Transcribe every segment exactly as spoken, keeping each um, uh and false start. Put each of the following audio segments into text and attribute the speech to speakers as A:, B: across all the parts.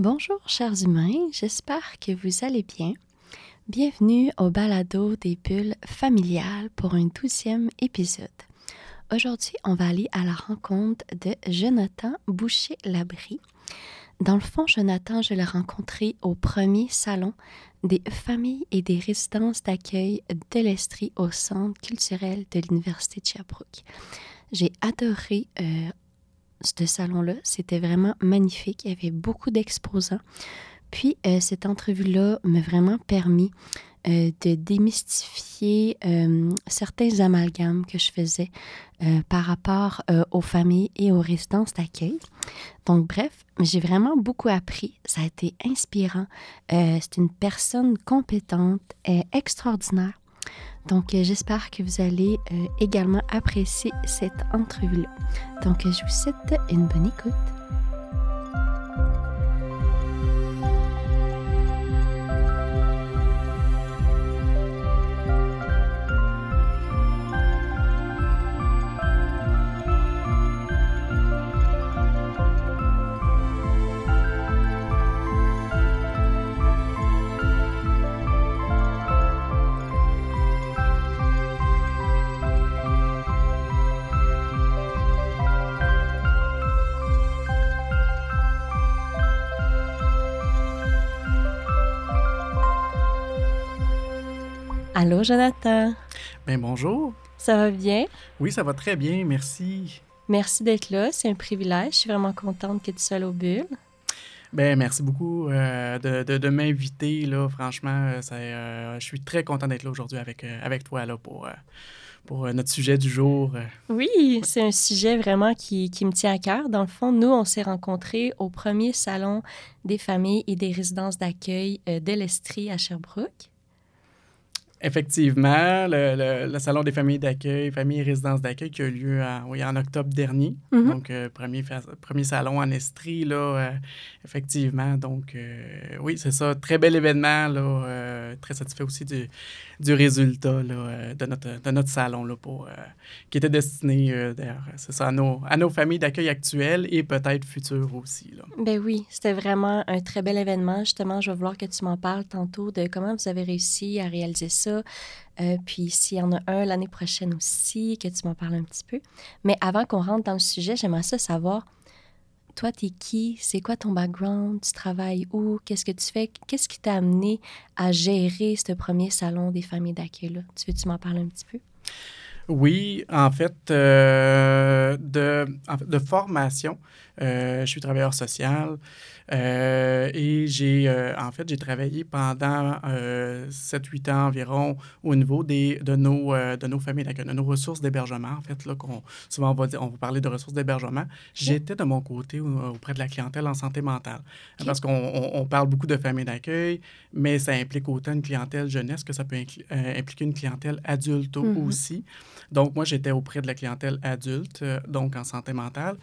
A: Bonjour chers humains, j'espère que vous allez bien. Bienvenue au balado des bulles familiales pour un douzième épisode. Aujourd'hui, on va aller à la rencontre de Jonathan Boucher-Labrie. Dans le fond, Jonathan, je l'ai rencontré au premier salon des familles et des résidences d'accueil de l'Estrie au Centre culturel de l'Université de Sherbrooke. J'ai adoré euh, ce salon-là, c'était vraiment magnifique, il y avait beaucoup d'exposants. Puis, euh, cette entrevue-là m'a vraiment permis euh, de démystifier euh, certains amalgames que je faisais euh, par rapport euh, aux familles et aux résidences d'accueil. Donc, bref, j'ai vraiment beaucoup appris. Ça a été inspirant. Euh, c'est une personne compétente et extraordinaire. Donc, euh, j'espère que vous allez euh, également apprécier cette entrevue-là. Donc, euh, je vous souhaite une bonne écoute. Allô, Jonathan.
B: Bien, bonjour.
A: Ça va bien?
B: Oui, ça va très bien, merci.
A: Merci d'être là, c'est un privilège. Je suis vraiment contente que tu sois là au Bulle.
B: Bien, merci beaucoup euh, de, de, de m'inviter, là. Franchement, ça, euh, je suis très content d'être là aujourd'hui avec, euh, avec toi, là, pour, euh, pour euh, notre sujet du jour.
A: Oui, c'est un sujet vraiment qui, qui me tient à cœur. Dans le fond, nous, on s'est rencontrés au premier salon des familles et des résidences d'accueil euh, de l'Estrie à Sherbrooke.
B: Effectivement, le, le, le Salon des familles d'accueil, familles et résidences d'accueil qui a eu lieu en, oui, en octobre dernier. Mm-hmm. Donc, euh, premier, premier salon en Estrie, là, euh, effectivement. Donc, euh, oui, c'est ça. Très bel événement, là, euh, très satisfait aussi du, du résultat là, de, notre, de notre salon, là, pour, euh, qui était destiné, euh, d'ailleurs, c'est ça, à nos, à nos familles d'accueil actuelles et peut-être futures aussi. Là.
A: Ben oui, c'était vraiment un très bel événement. Justement, je vais vouloir que tu m'en parles tantôt de comment vous avez réussi à réaliser ça. Euh, puis s'il y en a un l'année prochaine aussi, que tu m'en parles un petit peu. Mais avant qu'on rentre dans le sujet, j'aimerais ça savoir, toi, t'es qui? C'est quoi ton background? Tu travailles où? Qu'est-ce que tu fais? Qu'est-ce qui t'a amené à gérer ce premier salon des familles d'accueil-là? Tu veux-tu m'en parler un petit peu?
B: Oui, en fait, euh, de, en fait, de formation, euh, je suis travailleur social euh, et j'ai, euh, en fait, j'ai travaillé pendant euh, sept huit ans environ au niveau des, de, nos, euh, de nos familles d'accueil, de nos ressources d'hébergement, en fait, là, qu'on, souvent on va, dire, on va parler de ressources d'hébergement. Okay. J'étais de mon côté auprès de la clientèle en santé mentale okay. parce qu'on on, on parle beaucoup de familles d'accueil, mais ça implique autant une clientèle jeunesse que ça peut incl- euh, impliquer une clientèle adulte mm-hmm. aussi. Donc, moi, j'étais auprès de la clientèle adulte, euh, donc en santé mentale.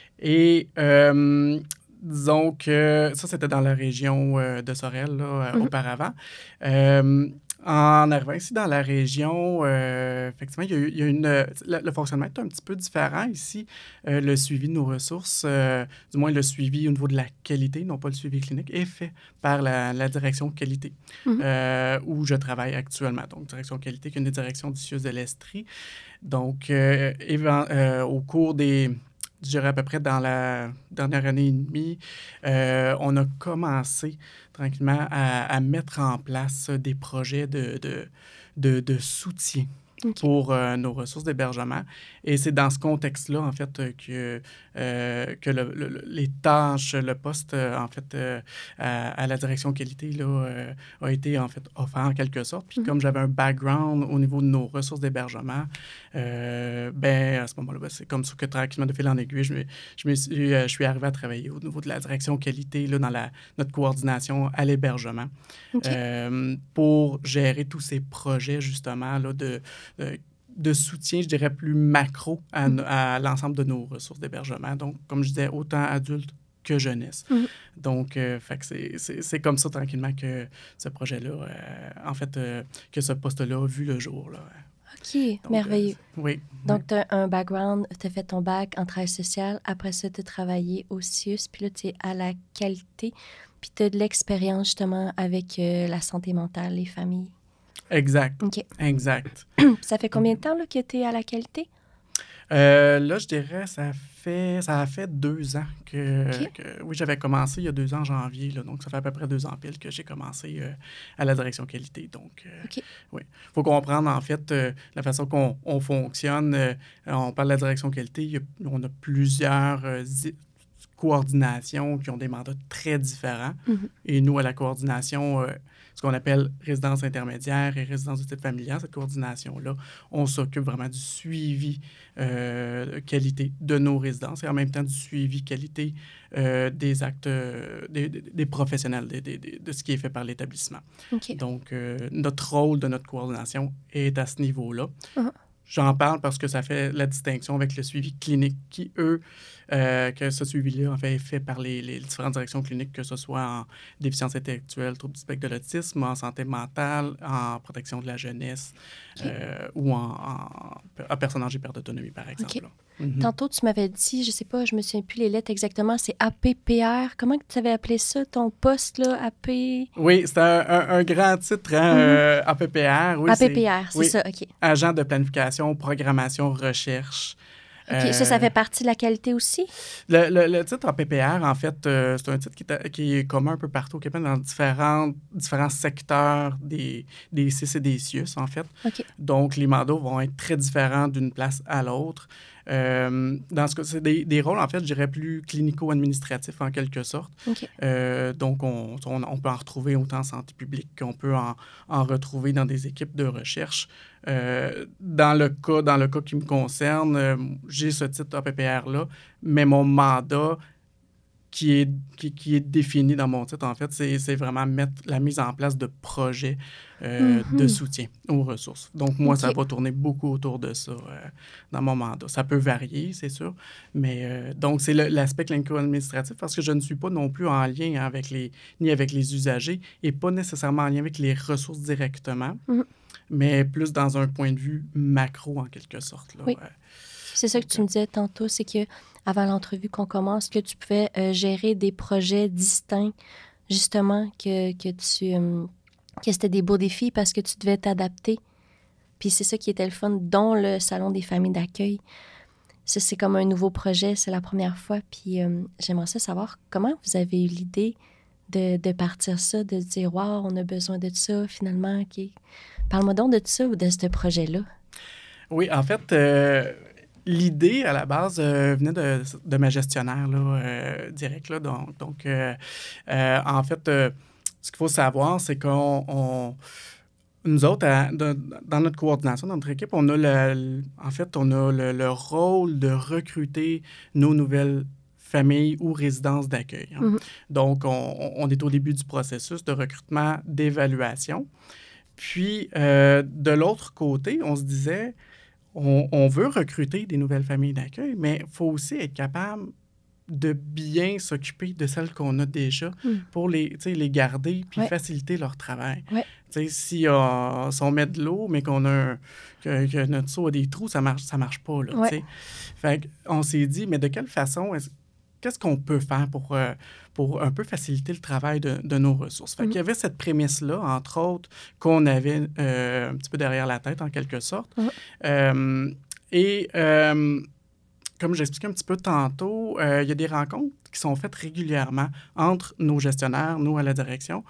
B: Et euh, disons que ça, c'était dans la région euh, de Sorel, là, mm-hmm. auparavant. Euh, en arrivant ici dans la région, euh, effectivement, il y a, eu, il y a une, le, le fonctionnement est un petit peu différent ici. Euh, le suivi de nos ressources, euh, du moins le suivi au niveau de la qualité, non pas le suivi clinique, est fait par la, la direction qualité, mm-hmm. euh, où je travaille actuellement. Donc, direction qualité, qui est une des directions du C I U S de l'Estrie. Donc, euh, évan- euh, au cours des... je dirais à peu près dans la dernière année et demie, euh, on a commencé tranquillement à, à mettre en place des projets de, de, de, de soutien okay. pour euh, nos ressources d'hébergement. Et c'est dans ce contexte-là, en fait, que, euh, que le, le, les tâches, le poste, en fait, euh, à, à la direction qualité, là, euh, a été, en fait, offert en quelque sorte. Puis mm-hmm. comme j'avais un background au niveau de nos ressources d'hébergement, euh, ben à ce moment-là, ben, c'est comme ça que tranquillement, de fil en aiguille, je, me, je, me suis, euh, je suis arrivé à travailler au niveau de la direction qualité, là, dans la, notre coordination à l'hébergement, okay. euh, pour gérer tous ces projets, justement, là, de... de de soutien, je dirais, plus macro à, mm. à l'ensemble de nos ressources d'hébergement. Donc, comme je disais, autant adultes que jeunesse. Mm. Donc, euh, fait que c'est, c'est, c'est comme ça, tranquillement, que ce projet-là, euh, en fait, euh, que ce poste-là a vu le jour, là.
A: OK, donc, merveilleux.
B: Euh, oui.
A: Donc, tu as un background, tu as fait ton bac en travail social. Après ça, tu as travaillé au C I U S, puis là, tu es à la qualité. Puis tu as de l'expérience justement avec euh, la santé mentale, les familles.
B: Exact.
A: OK.
B: Exact.
A: Ça fait combien de temps là, que tu es à la qualité?
B: Euh, là, je dirais, ça fait, ça a fait deux ans que,
A: OK.
B: que- oui, j'avais commencé il y a deux ans en janvier, là, donc ça fait à peu près deux ans pile que j'ai commencé euh, à la direction qualité. Donc, euh,
A: OK.
B: oui. Il faut comprendre, en fait, euh, la façon qu'on on fonctionne. Euh, on parle de la direction qualité, il y a- on a plusieurs euh, zi- coordinations qui ont des mandats très différents.
A: Mhm.
B: Et nous, à la coordination, euh, ce qu'on appelle résidence intermédiaire et résidence de type familial, cette coordination-là, on s'occupe vraiment du suivi euh, qualité de nos résidences et en même temps du suivi qualité euh, des actes, euh, des, des- des professionnels, des- des- des- de ce qui est fait par l'établissement.
A: OK.
B: Donc, euh, notre rôle de notre coordination est à ce niveau-là.
A: Mhm.
B: J'en parle parce que ça fait la distinction avec le suivi clinique qui, eux, euh, que ce suivi-là, en fait, est fait par les, les différentes directions cliniques, que ce soit en déficience intellectuelle, trouble du spectre de l'autisme, en santé mentale, en protection de la jeunesse
A: OK.
B: euh, ou en, en, en personnes âgées perte d'autonomie, par exemple.
A: OK.
B: là. Mhm.
A: Tantôt, tu m'avais dit, je sais pas, je me souviens plus les lettres exactement, c'est A P P R. Comment que tu avais appelé ça, ton poste, là, A P...
B: Oui, c'est un, un- un grand titre, hein,
A: Mhm.
B: euh, A P P R. Oui,
A: A P P
B: c'est-
A: R, c'est
B: oui,
A: ça, OK.
B: agent de planification, programmation, recherche.
A: OK, ça, ça
B: Euh,
A: fait partie de la qualité aussi?
B: Le, le- le titre A P P R, en fait, euh, c'est un titre qui est, à- qui est commun un peu partout au Québec, dans différents, différents secteurs des, des C C D C I U S, en fait.
A: OK.
B: Donc, les mandats vont être très différents d'une place à l'autre. Euh, dans ce cas, c'est des, des rôles, en fait, je dirais plus clinico-administratifs, en quelque sorte.
A: OK.
B: Euh, donc, on, on, on peut en retrouver autant en santé publique qu'on peut en, en retrouver dans des équipes de recherche. Euh, dans, le cas, dans le cas qui me concerne, euh, j'ai ce titre A P P R-là, mais mon mandat qui est, qui, qui est défini dans mon titre, en fait, c'est, c'est vraiment mettre la mise en place de projets euh,
A: Mhm.
B: de soutien aux ressources. Donc, moi, ça
A: OK.
B: va tourner beaucoup autour de ça euh, dans mon mandat. Ça peut varier, c'est sûr, mais euh, donc, c'est le- l'aspect clinico-administratif parce que je ne suis pas non plus en lien avec les, ni avec les usagers et pas nécessairement en lien avec les ressources directement,
A: Mhm.
B: mais plus dans un point de vue macro, en quelque sorte. Là.
A: Oui.
B: Euh,
A: C'est ça que tu me disais tantôt, c'est que avant l'entrevue qu'on commence, que tu pouvais euh, gérer des projets distincts, justement, que, que tu euh, que c'était des beaux défis parce que tu devais t'adapter. Puis c'est ça qui était le fun, dont le Salon des familles d'accueil. Ça, c'est comme un nouveau projet, c'est la première fois. Puis euh, j'aimerais ça savoir comment vous avez eu l'idée de, de partir ça, de se dire « Wow, on a besoin de ça, finalement. Okay. » Parle-moi donc de ça ou de ce projet-là.
B: Oui, en fait, euh, l'idée, à la base, euh, venait de, de ma gestionnaire là, euh, direct. Là, donc, donc euh, euh, en fait, euh, ce qu'il faut savoir, c'est qu'on... on- nous autres, à- de- dans notre coordination, dans notre équipe, on a le, en fait, on a le, le rôle de recruter nos nouvelles familles ou résidences d'accueil. Hein.
A: Mhm.
B: Donc, on, on est au début du processus de recrutement, d'évaluation. Puis, euh, de l'autre côté, on se disait, on, on veut recruter des nouvelles familles d'accueil, mais il faut aussi être capable de bien s'occuper de celles qu'on a déjà
A: Mm.
B: pour les, tu sais, les garder puis
A: Ouais.
B: faciliter leur travail.
A: Ouais.
B: Tu sais, si, euh, si on met de l'eau, mais qu'on a un- que, que notre seau a des trous, ça marche, ça marche pas. Là, tu
A: Ouais.
B: sais. Fait qu'on s'est dit, mais de quelle façon, est-ce- qu'est-ce qu'on peut faire pour, euh, pour un peu faciliter le travail de, de nos ressources? Fait
A: Mhm.
B: qu'il y avait cette prémisse-là, entre autres, qu'on avait euh, un petit peu derrière la tête, en quelque sorte.
A: Mhm.
B: Euh, et euh, comme j'expliquais un petit peu tantôt, euh, il y a des rencontres qui sont faites régulièrement entre nos gestionnaires, nous à la direction,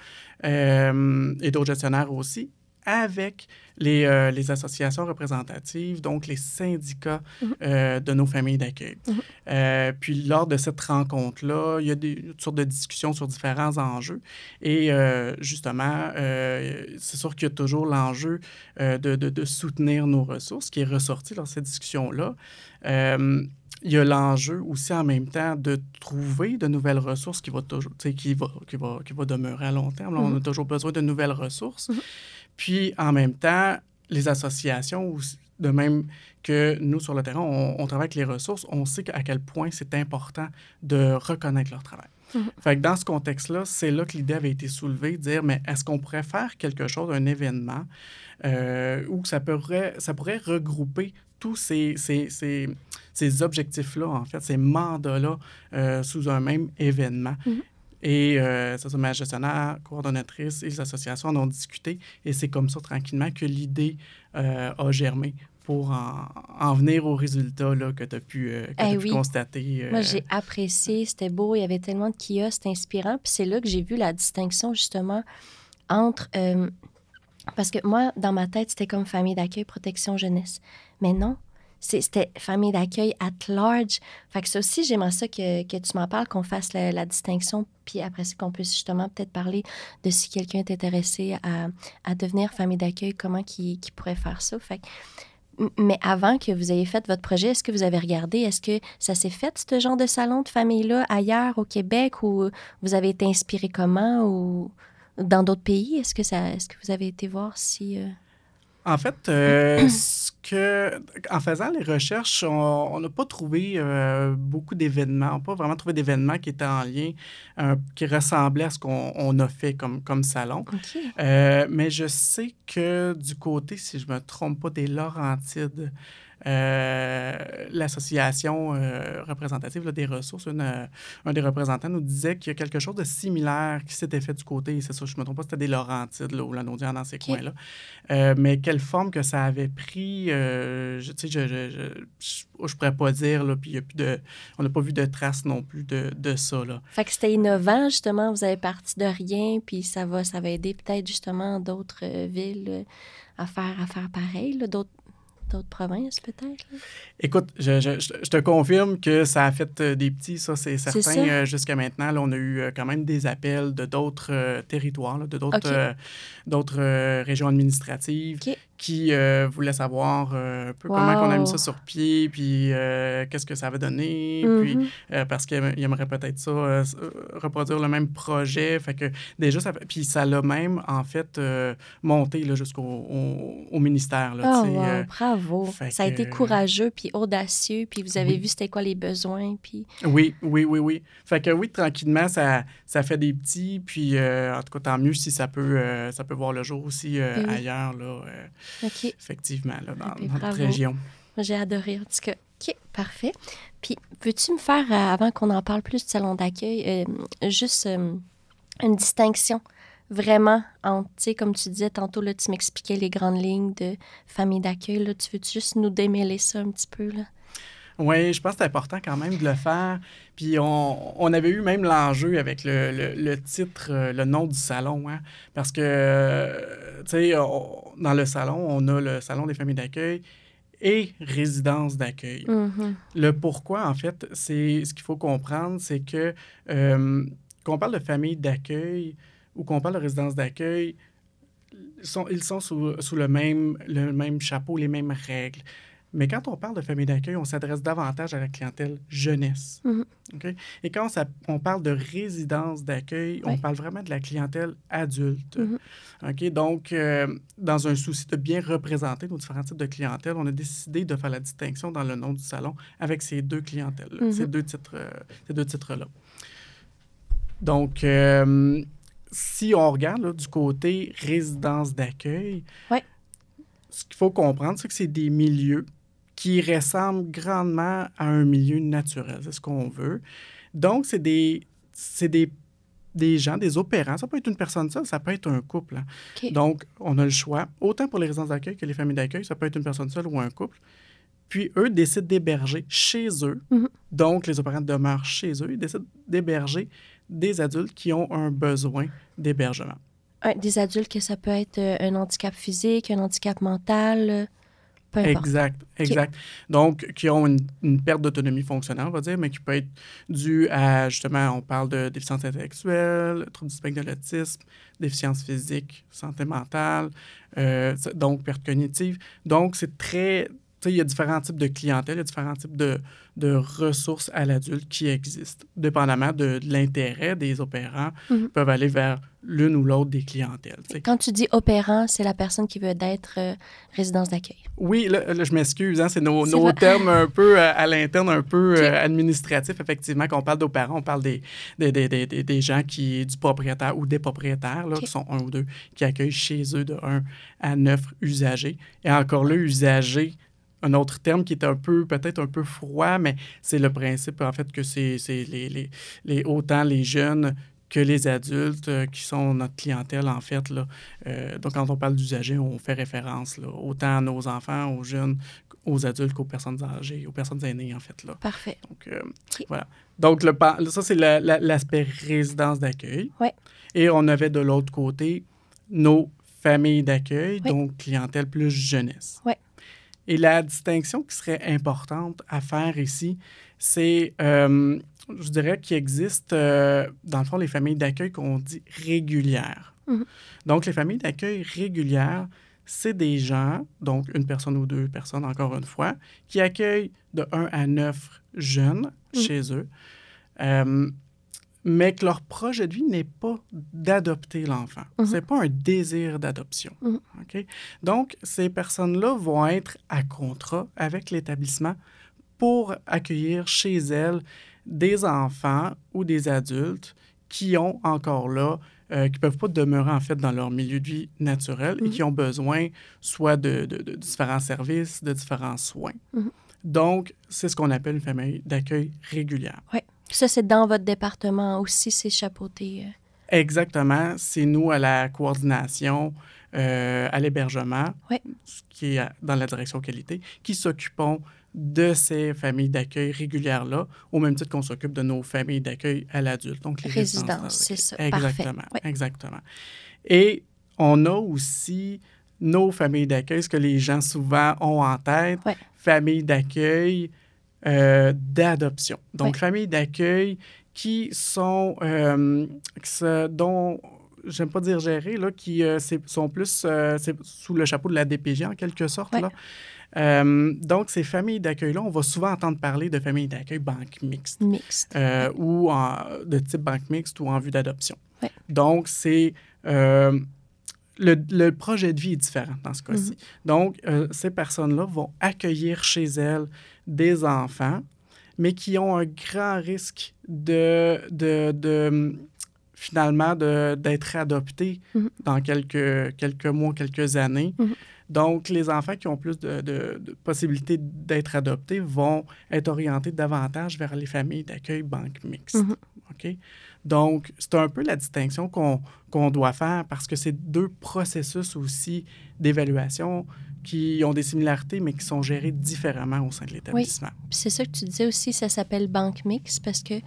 B: euh, et d'autres gestionnaires aussi, avec les, euh, les associations représentatives, donc les syndicats
A: Mhm.
B: euh, de nos familles d'accueil.
A: Mhm.
B: Euh, puis lors de cette rencontre-là, il y a des, toutes sortes de discussions sur différents enjeux. Et euh, justement, euh, c'est sûr qu'il y a toujours l'enjeu euh, de, de, de soutenir nos ressources qui est ressorti dans cette discussion-là. Euh, il y a l'enjeu aussi en même temps de trouver de nouvelles ressources qui va toujours, tu sais, qui va, qui va, qui va demeurer à long terme. Là, on a
A: Mhm.
B: toujours besoin de nouvelles ressources.
A: Mhm.
B: Puis en même temps, les associations, aussi, de même que nous sur le terrain, on, on travaille avec les ressources, on sait à quel point c'est important de reconnaître leur travail.
A: Mhm.
B: Fait que dans ce contexte-là, c'est là que l'idée avait été soulevée, de dire, mais est-ce qu'on pourrait faire quelque chose, un événement, euh, où ça pourrait, ça pourrait regrouper tous ces, ces, ces, ces objectifs-là, en fait, ces mandats-là, euh, sous un même événement.
A: Mhm.
B: Et euh, ça, c'est ma gestionnaire, coordonnatrice et les associations en ont discuté. Et c'est comme ça, tranquillement, que l'idée euh, a germé pour en, en venir au résultat là, que tu as pu, euh, que
A: Eh
B: t'as pu
A: oui.
B: constater. Euh...
A: Moi, j'ai apprécié, c'était beau, il y avait tellement de kiosques, c'était inspirant. Puis c'est là que j'ai vu la distinction, justement, entre... Euh, parce que moi, dans ma tête, c'était comme famille d'accueil, protection jeunesse. Mais non, c'est, c'était famille d'accueil at large. Fait que ça aussi, j'aimerais ça que, que tu m'en parles, qu'on fasse la, la distinction, puis après ça, qu'on puisse justement peut-être parler de si quelqu'un est intéressé à, à devenir famille d'accueil, comment qui qui pourrait faire ça. Fait que, mais avant que vous ayez fait votre projet, est-ce que vous avez regardé, est-ce que ça s'est fait, ce genre de salon de famille-là, ailleurs au Québec, ou vous avez été inspiré comment, ou dans d'autres pays? Est-ce que, ça, est-ce que vous avez été voir si... Euh...
B: En fait, euh, ce que, en faisant les recherches, on n'a pas trouvé euh, beaucoup d'événements. On n'a pas vraiment trouvé d'événements qui étaient en lien, euh, qui ressemblaient à ce qu'on on a fait comme, comme salon.
A: Okay.
B: Euh, mais je sais que du côté, si je ne me trompe pas, des Laurentides, Euh, l'association euh, représentative là, des ressources, une, euh, un des représentants nous disait qu'il y a quelque chose de similaire qui s'était fait du côté, c'est ça, je ne me trompe pas, c'était des Laurentides là, ou la Naudière dans ces okay. coins-là. Euh, mais quelle forme que ça avait pris, euh, je, tu sais, je ne je, je, je pourrais pas dire, là, puis y a plus de, on n'a pas vu de traces non plus de, de ça. Là.
A: Fait que c'était innovant, justement, vous avez parti de rien, puis ça va, ça va aider peut-être justement d'autres euh, villes euh, à, faire, à faire pareil, là, d'autres d'autres provinces, peut-être? Là?
B: Écoute, je, je, je te confirme que ça a fait euh, des petits, ça, c'est certain. C'est euh, jusqu'à maintenant, là, on a eu euh, quand même des appels de d'autres euh, territoires, là, de d'autres, okay. euh, d'autres euh, régions administratives okay. qui euh, voulaient savoir euh, un peu wow. comment on a mis ça sur pied, puis euh, qu'est-ce que ça va donner, mm-hmm. puis euh, parce qu'ils aimeraient peut-être ça, euh, reproduire le même projet. Fait que déjà, ça, puis ça l'a même, en fait, euh, monté là, jusqu'au au, au ministère. Là,
A: oh, wow,
B: euh,
A: bravo! Ça a
B: que,
A: été courageux, puis audacieux, puis vous avez
B: oui.
A: vu c'était quoi les besoins, puis...
B: Oui, oui, oui, oui. Fait que oui, tranquillement, ça, ça fait des petits, puis euh, en tout cas, tant mieux si ça peut, euh, ça peut voir le jour aussi euh, oui. ailleurs, là, euh,
A: okay.
B: effectivement, là, dans,
A: puis,
B: dans
A: notre
B: région.
A: Moi, j'ai adoré, en tout cas. OK, parfait. Puis, peux-tu me faire, euh, avant qu'on en parle plus du salon d'accueil, euh, juste euh, une distinction vraiment entre, tu sais, comme tu disais tantôt, là, tu m'expliquais les grandes lignes de famille d'accueil, là, tu veux juste nous démêler ça un petit peu, là?
B: Oui, je pense que c'est important quand même de le faire. Puis on, on avait eu même l'enjeu avec le, le, le titre, le nom du salon, hein? Parce que, tu sais, dans le salon, on a le salon des familles d'accueil et résidence d'accueil.
A: Mm-hmm.
B: Le pourquoi, en fait, c'est ce qu'il faut comprendre, c'est que euh, quand on parle de famille d'accueil ou qu'on parle de résidence d'accueil, ils sont, ils sont sous, sous le, même, le même chapeau, les mêmes règles. Mais quand on parle de famille d'accueil, on s'adresse davantage à la clientèle jeunesse.
A: Mm-hmm.
B: Okay? Et quand ça, on parle de résidence d'accueil, oui. on parle vraiment de la clientèle adulte. Mm-hmm. Okay? Donc, euh, dans un souci de bien représenter nos différents types de clientèle, on a décidé de faire la distinction dans le nom du salon avec ces deux clientèles, mm-hmm. ces deux titres, euh, ces deux titres-là. Donc, euh, si on regarde là, du côté résidence d'accueil,
A: ouais.
B: ce qu'il faut comprendre, c'est que c'est des milieux qui ressemblent grandement à un milieu naturel. C'est ce qu'on veut. Donc, c'est des, c'est des, des gens, des opérants. Ça peut être une personne seule, ça peut être un couple. Hein.
A: Okay.
B: Donc, on a le choix. Autant pour les résidences d'accueil que les familles d'accueil, ça peut être une personne seule ou un couple. Puis, eux décident d'héberger chez eux.
A: Mm-hmm.
B: Donc, les opérants demeurent chez eux. Ils décident d'héberger des adultes qui ont un besoin d'hébergement.
A: Ouais, des adultes que ça peut être un handicap physique, un handicap mental, peu importe.
B: Exact, exact. Okay. Donc, qui ont une, une perte d'autonomie fonctionnelle, on va dire, mais qui peut être due à, justement, on parle de déficience intellectuelle, trouble du spectre de l'autisme, déficience physique, santé mentale, euh, donc perte cognitive. Donc, c'est très... Tu sais, il y a différents types de clientèle, il y a différents types de, de ressources à l'adulte qui existent. Dépendamment de, de l'intérêt des opérants, mm-hmm. peuvent aller vers l'une ou l'autre des clientèles. T'sais.
A: Quand tu dis opérant, c'est la personne qui veut être euh, résidence d'accueil.
B: Oui, là, là je m'excuse, hein, c'est nos, c'est nos termes un peu à, à l'interne, un peu okay. euh, administratifs. Effectivement, quand on parle d'opérants, on parle des, des, des, des, des gens qui, du propriétaire ou des propriétaires, là, okay. qui sont un ou deux, qui accueillent chez eux de un à neuf usagers. Et encore là, usagers, un autre terme qui est un peu, peut-être un peu froid, mais c'est le principe, en fait, que c'est, c'est les, les, les, autant les jeunes que les adultes euh, qui sont notre clientèle, en fait. Là. Euh, donc, quand on parle d'usagers, on fait référence là, autant à nos enfants, aux jeunes, aux adultes qu'aux personnes âgées, aux personnes aînées, en fait. Là.
A: Parfait.
B: Donc, euh,
A: okay.
B: voilà. Donc, le, ça, c'est la, la, l'aspect résidence d'accueil.
A: Ouais.
B: Et on avait de l'autre côté nos familles d'accueil,
A: ouais.
B: donc clientèle plus jeunesse.
A: Ouais.
B: Et la distinction qui serait importante à faire ici, c'est, euh, je dirais qu'il existe, euh, dans le fond, les familles d'accueil qu'on dit régulières.
A: Mm-hmm.
B: Donc, les familles d'accueil régulières, c'est des gens, donc une personne ou deux personnes, encore une fois, qui accueillent de un à neuf jeunes mmh. chez eux, euh, mais que leur projet de vie n'est pas d'adopter l'enfant. Mmh. Ce n'est pas un désir d'adoption. Mmh. Okay? Donc, ces personnes-là vont être à contrat avec l'établissement pour accueillir chez elles des enfants ou des adultes qui ont encore là Euh, qui ne peuvent pas demeurer, en fait, dans leur milieu de vie naturel mm-hmm. et qui ont besoin soit de, de, de différents services, de différents soins. Mm-hmm. Donc, c'est ce qu'on appelle une famille d'accueil régulière.
A: Oui. Ça, c'est dans votre département aussi, c'est chapeauté. Euh...
B: Exactement. C'est nous, à la coordination, euh, à l'hébergement,
A: oui.
B: qui est dans la direction qualité, qui s'occupons de ces familles d'accueil régulières-là, au même titre qu'on s'occupe de nos familles d'accueil à l'adulte. Donc, les
A: résidences, c'est ça.
B: Exactement,
A: oui.
B: exactement. Et on a aussi nos familles d'accueil, ce que les gens souvent ont en tête,
A: oui.
B: familles d'accueil euh, d'adoption. Donc,
A: oui.
B: familles d'accueil qui sont, euh, qui se, dont, j'aime pas dire gérées, là, qui euh, sont plus euh, sous le chapeau de la D P J, en quelque sorte,
A: oui.
B: là. Euh, donc, ces familles d'accueil-là, on va souvent entendre parler de familles d'accueil banque mixte.
A: Mixte.
B: Euh, ou en, de type banque mixte ou en vue d'adoption.
A: Oui.
B: Donc, c'est... Euh, le, le projet de vie est différent dans ce cas-ci. Mm-hmm. Donc, euh, ces personnes-là vont accueillir chez elles des enfants, mais qui ont un grand risque de... de, de finalement, de, d'être adoptés mm-hmm. dans quelques, quelques mois, quelques années. Mm-hmm. Donc, les enfants qui ont plus de, de, de possibilités d'être adoptés vont être orientés davantage vers les familles d'accueil banque mixte. Mm-hmm. OK? Donc, c'est un peu la distinction qu'on, qu'on doit faire parce que c'est deux processus aussi d'évaluation qui ont des similarités, mais qui sont gérés différemment au sein de l'établissement.
A: Oui, puis c'est ça que tu disais aussi, ça s'appelle banque mixte parce que,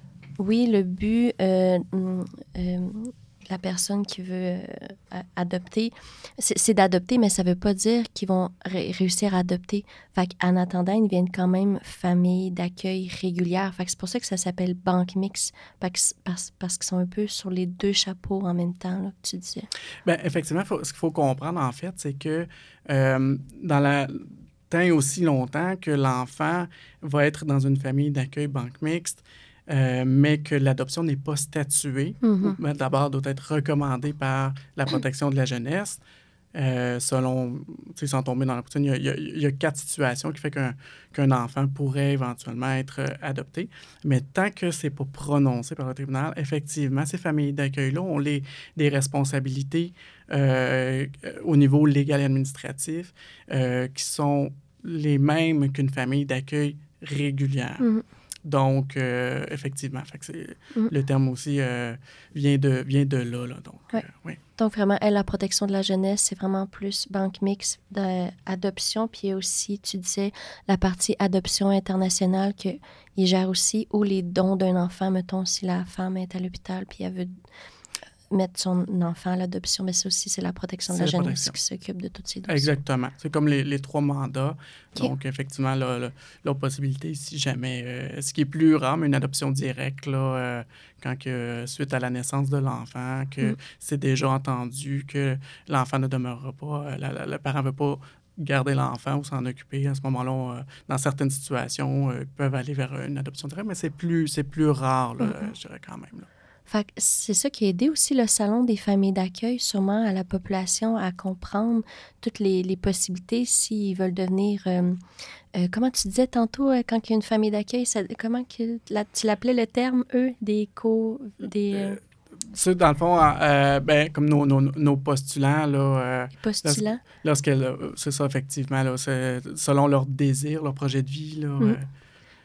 A: oui, le but... Euh, euh, la personne qui veut euh, adopter, c'est, c'est d'adopter, mais ça ne veut pas dire qu'ils vont ré- réussir à adopter. Fait qu'en attendant, ils deviennent quand même famille d'accueil régulière. Fait que c'est pour ça que ça s'appelle banque mixte, parce, parce, parce qu'ils sont un peu sur les deux chapeaux en même temps, là, que tu disais.
B: Bien, effectivement, faut, ce qu'il faut comprendre, en fait, c'est que euh, dans la... tant et aussi longtemps que l'enfant va être dans une famille d'accueil banque mixte, Euh, mais que l'adoption n'est pas statuée, mm-hmm. mais d'abord doit être recommandée par la protection de la jeunesse. Euh, selon, sans tomber dans la routine, il y a, il y a quatre situations qui font qu'un, qu'un enfant pourrait éventuellement être adopté. Mais tant que ce n'est pas prononcé par le tribunal, effectivement, ces familles d'accueil-là ont les, des responsabilités euh, au niveau légal et administratif euh, qui sont les mêmes qu'une famille d'accueil régulière. Mm-hmm. Donc, euh, effectivement, fait que c'est, mm. le terme aussi euh, vient, de, vient de là. là donc,
A: ouais.
B: euh, oui.
A: donc, vraiment, elle, la protection de la jeunesse, c'est vraiment plus banque mixte d'adoption. Puis aussi, tu disais, la partie adoption internationale qu'il gère aussi, ou les dons d'un enfant, mettons, si la femme est à l'hôpital puis elle veut mettre son enfant à l'adoption, mais ça aussi, c'est la protection
B: c'est
A: de la, la
B: jeunesse
A: qui s'occupe de toutes ces dossiers.
B: Exactement. C'est comme les, les trois mandats.
A: Okay.
B: Donc, effectivement, là, là, l'autre possibilité, si jamais, euh, ce qui est plus rare, mais une adoption directe, là, euh, quand que, suite à la naissance de l'enfant, que mm. c'est déjà entendu que l'enfant ne demeurera pas, la, la, le parent ne veut pas garder l'enfant ou s'en occuper. À ce moment-là, on, euh, dans certaines situations, euh, peuvent aller vers une adoption directe, mais c'est plus, c'est plus rare, là, mm-hmm. je dirais quand même, là.
A: Fait que c'est ça qui a aidé aussi le Salon des familles d'accueil, sûrement à la population, à comprendre toutes les, les possibilités s'ils veulent devenir... Euh, euh, comment tu disais tantôt, euh, quand il y a une famille d'accueil, ça, comment que, là, tu l'appelais le terme, eux, des co... Des, euh...
B: Ça, dans le fond, euh, ben, comme nos, nos, nos postulants, là... Euh,
A: postulants?
B: Lorsqu'elles... C'est ça, effectivement, là, c'est selon leur désir, leur projet de vie, là...
A: Mm.
B: Euh,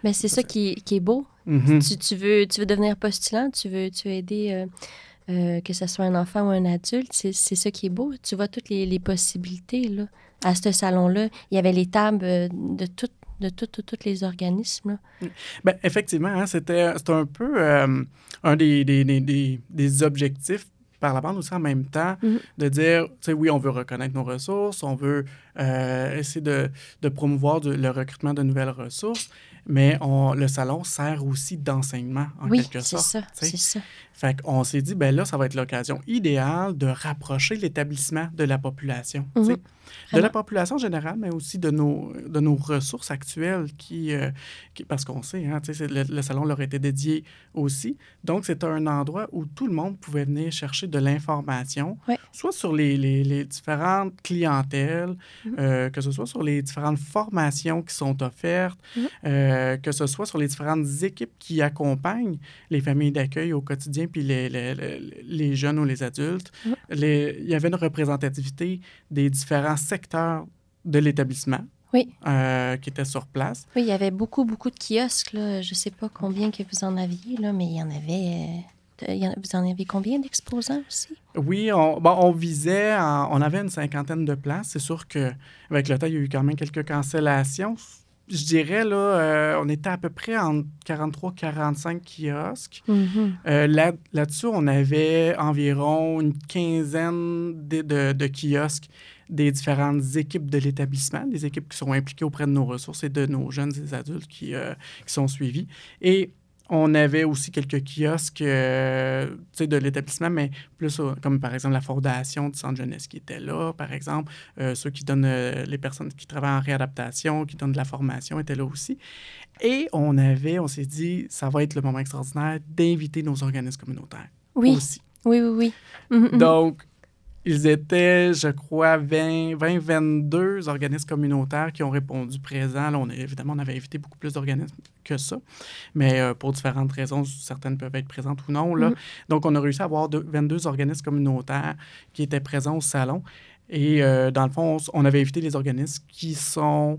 A: Mais c'est ça qui, qui est beau.
B: Mm-hmm.
A: Tu, tu, veux, tu veux devenir postulant, tu veux, tu veux aider, euh, euh, que ce soit un enfant ou un adulte. C'est, c'est ça qui est beau. Tu vois toutes les, les possibilités, là. À ce salon-là, il y avait les tables euh, de toutes de tous les organismes. Là.
B: Bien, effectivement, hein, c'était, c'était un peu euh, un des, des, des, des, des objectifs par la bande aussi en même temps, mm-hmm. de dire, tu sais, oui, on veut reconnaître nos ressources, on veut euh, essayer de, de promouvoir du, le recrutement de nouvelles ressources, mais on, le salon sert aussi d'enseignement, en
A: oui,
B: quelque
A: c'est
B: sorte.
A: Ça, c'est ça.
B: Fait qu'on s'est dit, ben là, ça va être l'occasion idéale de rapprocher l'établissement de la population. Mm-hmm. De la population générale, mais aussi de nos, de nos ressources actuelles, qui, euh, qui parce qu'on sait, hein, le, le salon leur était dédié aussi. Donc, c'était un endroit où tout le monde pouvait venir chercher de l'information,
A: oui.
B: soit sur les, les, les différentes clientèles, mm-hmm. euh, que ce soit sur les différentes formations qui sont offertes, mm-hmm. euh, que ce soit sur les différentes équipes qui accompagnent les familles d'accueil au quotidien, puis les, les, les, les jeunes ou les adultes. Mm-hmm. Les, il y avait une représentativité des différents secteurs de l'établissement
A: oui.
B: euh, qui étaient sur place.
A: Oui, il y avait beaucoup, beaucoup de kiosques. Là. Je ne sais pas combien que vous en aviez, là, mais il y en avait... Euh, il y en, vous en avez combien d'exposants aussi?
B: Oui, on, bon, on visait... En, on avait une cinquantaine de places. C'est sûr qu'avec le temps, il y a eu quand même quelques cancellations. Je dirais, là, euh, on était à peu près entre quarante-trois quarante-cinq kiosques.
A: Mm-hmm.
B: Euh, là, là-dessus, on avait environ une quinzaine de, de, de kiosques des différentes équipes de l'établissement, des équipes qui sont impliquées auprès de nos ressources et de nos jeunes et des adultes qui, euh, qui sont suivis. Et on avait aussi quelques kiosques euh, de l'établissement, mais plus euh, comme par exemple la Fondation du Centre jeunesse qui était là, par exemple. Euh, ceux qui donnent, euh, les personnes qui travaillent en réadaptation, qui donnent de la formation étaient là aussi. Et on avait, on s'est dit, ça va être le moment extraordinaire d'inviter nos organismes communautaires
A: oui.
B: aussi.
A: Oui, oui, oui. Mm-hmm.
B: Donc, ils étaient, je crois, vingt, vingt, vingt-deux organismes communautaires qui ont répondu présents. Là, on a, évidemment, on avait invité beaucoup plus d'organismes que ça, mais euh, pour différentes raisons, certaines peuvent être présentes ou non. Là. Mm-hmm. Donc, on a réussi à avoir deux, vingt-deux organismes communautaires qui étaient présents au salon. Et euh, dans le fond, on, on avait invité les organismes qui sont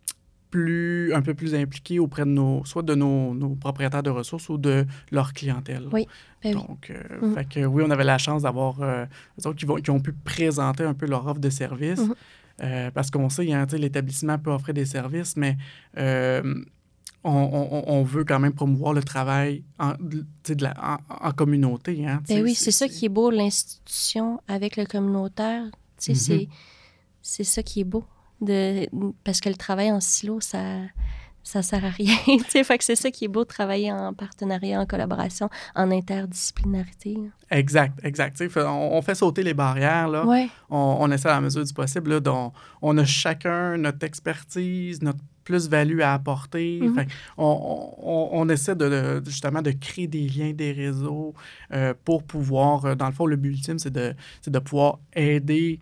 B: plus, un peu plus impliqués auprès de nos, soit de nos, nos propriétaires de ressources ou de leur clientèle.
A: Oui. Ben
B: Donc, euh,
A: oui. Mm-hmm.
B: fait que, oui, on avait la chance d'avoir euh, des autres qui, vont, qui ont pu présenter un peu leur offre de services. Mm-hmm. euh, parce qu'on sait, hein, l'établissement peut offrir des services, mais euh, on, on, on veut quand même promouvoir le travail en, de la, en, en communauté. Hein,
A: ben oui, c'est, c'est ça qui est beau, l'institution avec le communautaire. Mm-hmm. c'est, c'est ça qui est beau. De, parce que le travail en silo, ça ça sert à rien. Fait que c'est ça qui est beau, de travailler en partenariat, en collaboration, en interdisciplinarité.
B: Exact, exact. On, on fait sauter les barrières. Là.
A: Ouais.
B: On, on essaie à la mesure du possible. Là, dont on a chacun notre expertise, notre plus-value à apporter. Mm-hmm. Fait on, on, on essaie de, de, justement de créer des liens, des réseaux euh, pour pouvoir... Dans le fond, le but ultime, c'est de, c'est de pouvoir aider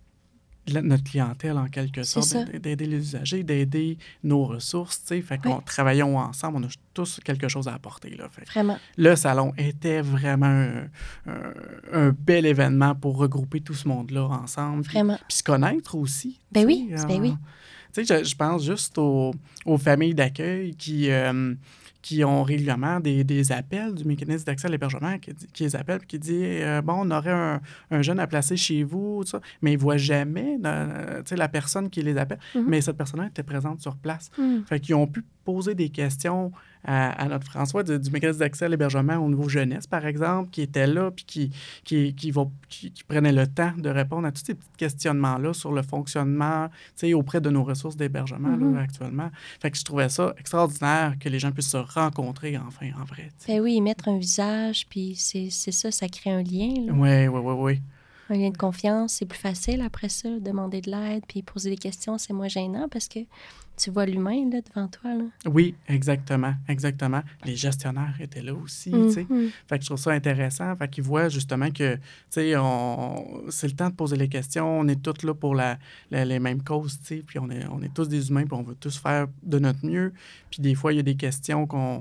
B: notre clientèle, en quelque sorte, d'aider les usagers, d'aider nos ressources, tu sais. Fait qu'on oui. travaillons ensemble, on a tous quelque chose à apporter, là. Fait
A: vraiment.
B: Le salon était vraiment un, un, un bel événement pour regrouper tout ce monde-là ensemble.
A: Vraiment.
B: Puis, puis se connaître aussi.
A: Ben oui,
B: euh,
A: ben oui.
B: Tu sais, je, je pense juste aux, aux familles d'accueil qui... Euh, qui ont régulièrement des, des appels du mécanisme d'accès à l'hébergement, qui, qui les appellent et qui dit euh, « Bon, on aurait un, un jeune à placer chez vous, tout ça. » Mais ils ne voient jamais euh, la personne qui les appelle. Mm-hmm. Mais cette personne-là était présente sur place. Mm. Fait qu'ils ont pu poser des questions à, à notre François du, du mécanisme d'accès à l'hébergement au niveau jeunesse, par exemple, qui était là puis qui, qui, qui, va, qui, qui prenait le temps de répondre à tous ces petits questionnements-là sur le fonctionnement auprès de nos ressources d'hébergement mm-hmm. là, actuellement. Fait que je trouvais ça extraordinaire que les gens puissent se rencontrer enfin, en vrai. T'sais.
A: Ben oui, mettre un visage, puis c'est, c'est ça, ça crée un lien.
B: Oui, oui, oui, oui.
A: Un lien de confiance, c'est plus facile après ça, demander de l'aide, puis poser des questions, c'est moins gênant parce que tu vois l'humain là, devant toi. Là.
B: Oui, exactement, exactement. Les gestionnaires étaient là aussi, mm-hmm. tu sais. Fait que je trouve ça intéressant. Fait qu'ils voient justement que, tu sais, on... c'est le temps de poser les questions. On est tous là pour la, la, les mêmes causes, tu sais. Puis on est, on est tous des humains, puis on veut tous faire de notre mieux. Puis des fois, il y a des questions qu'on...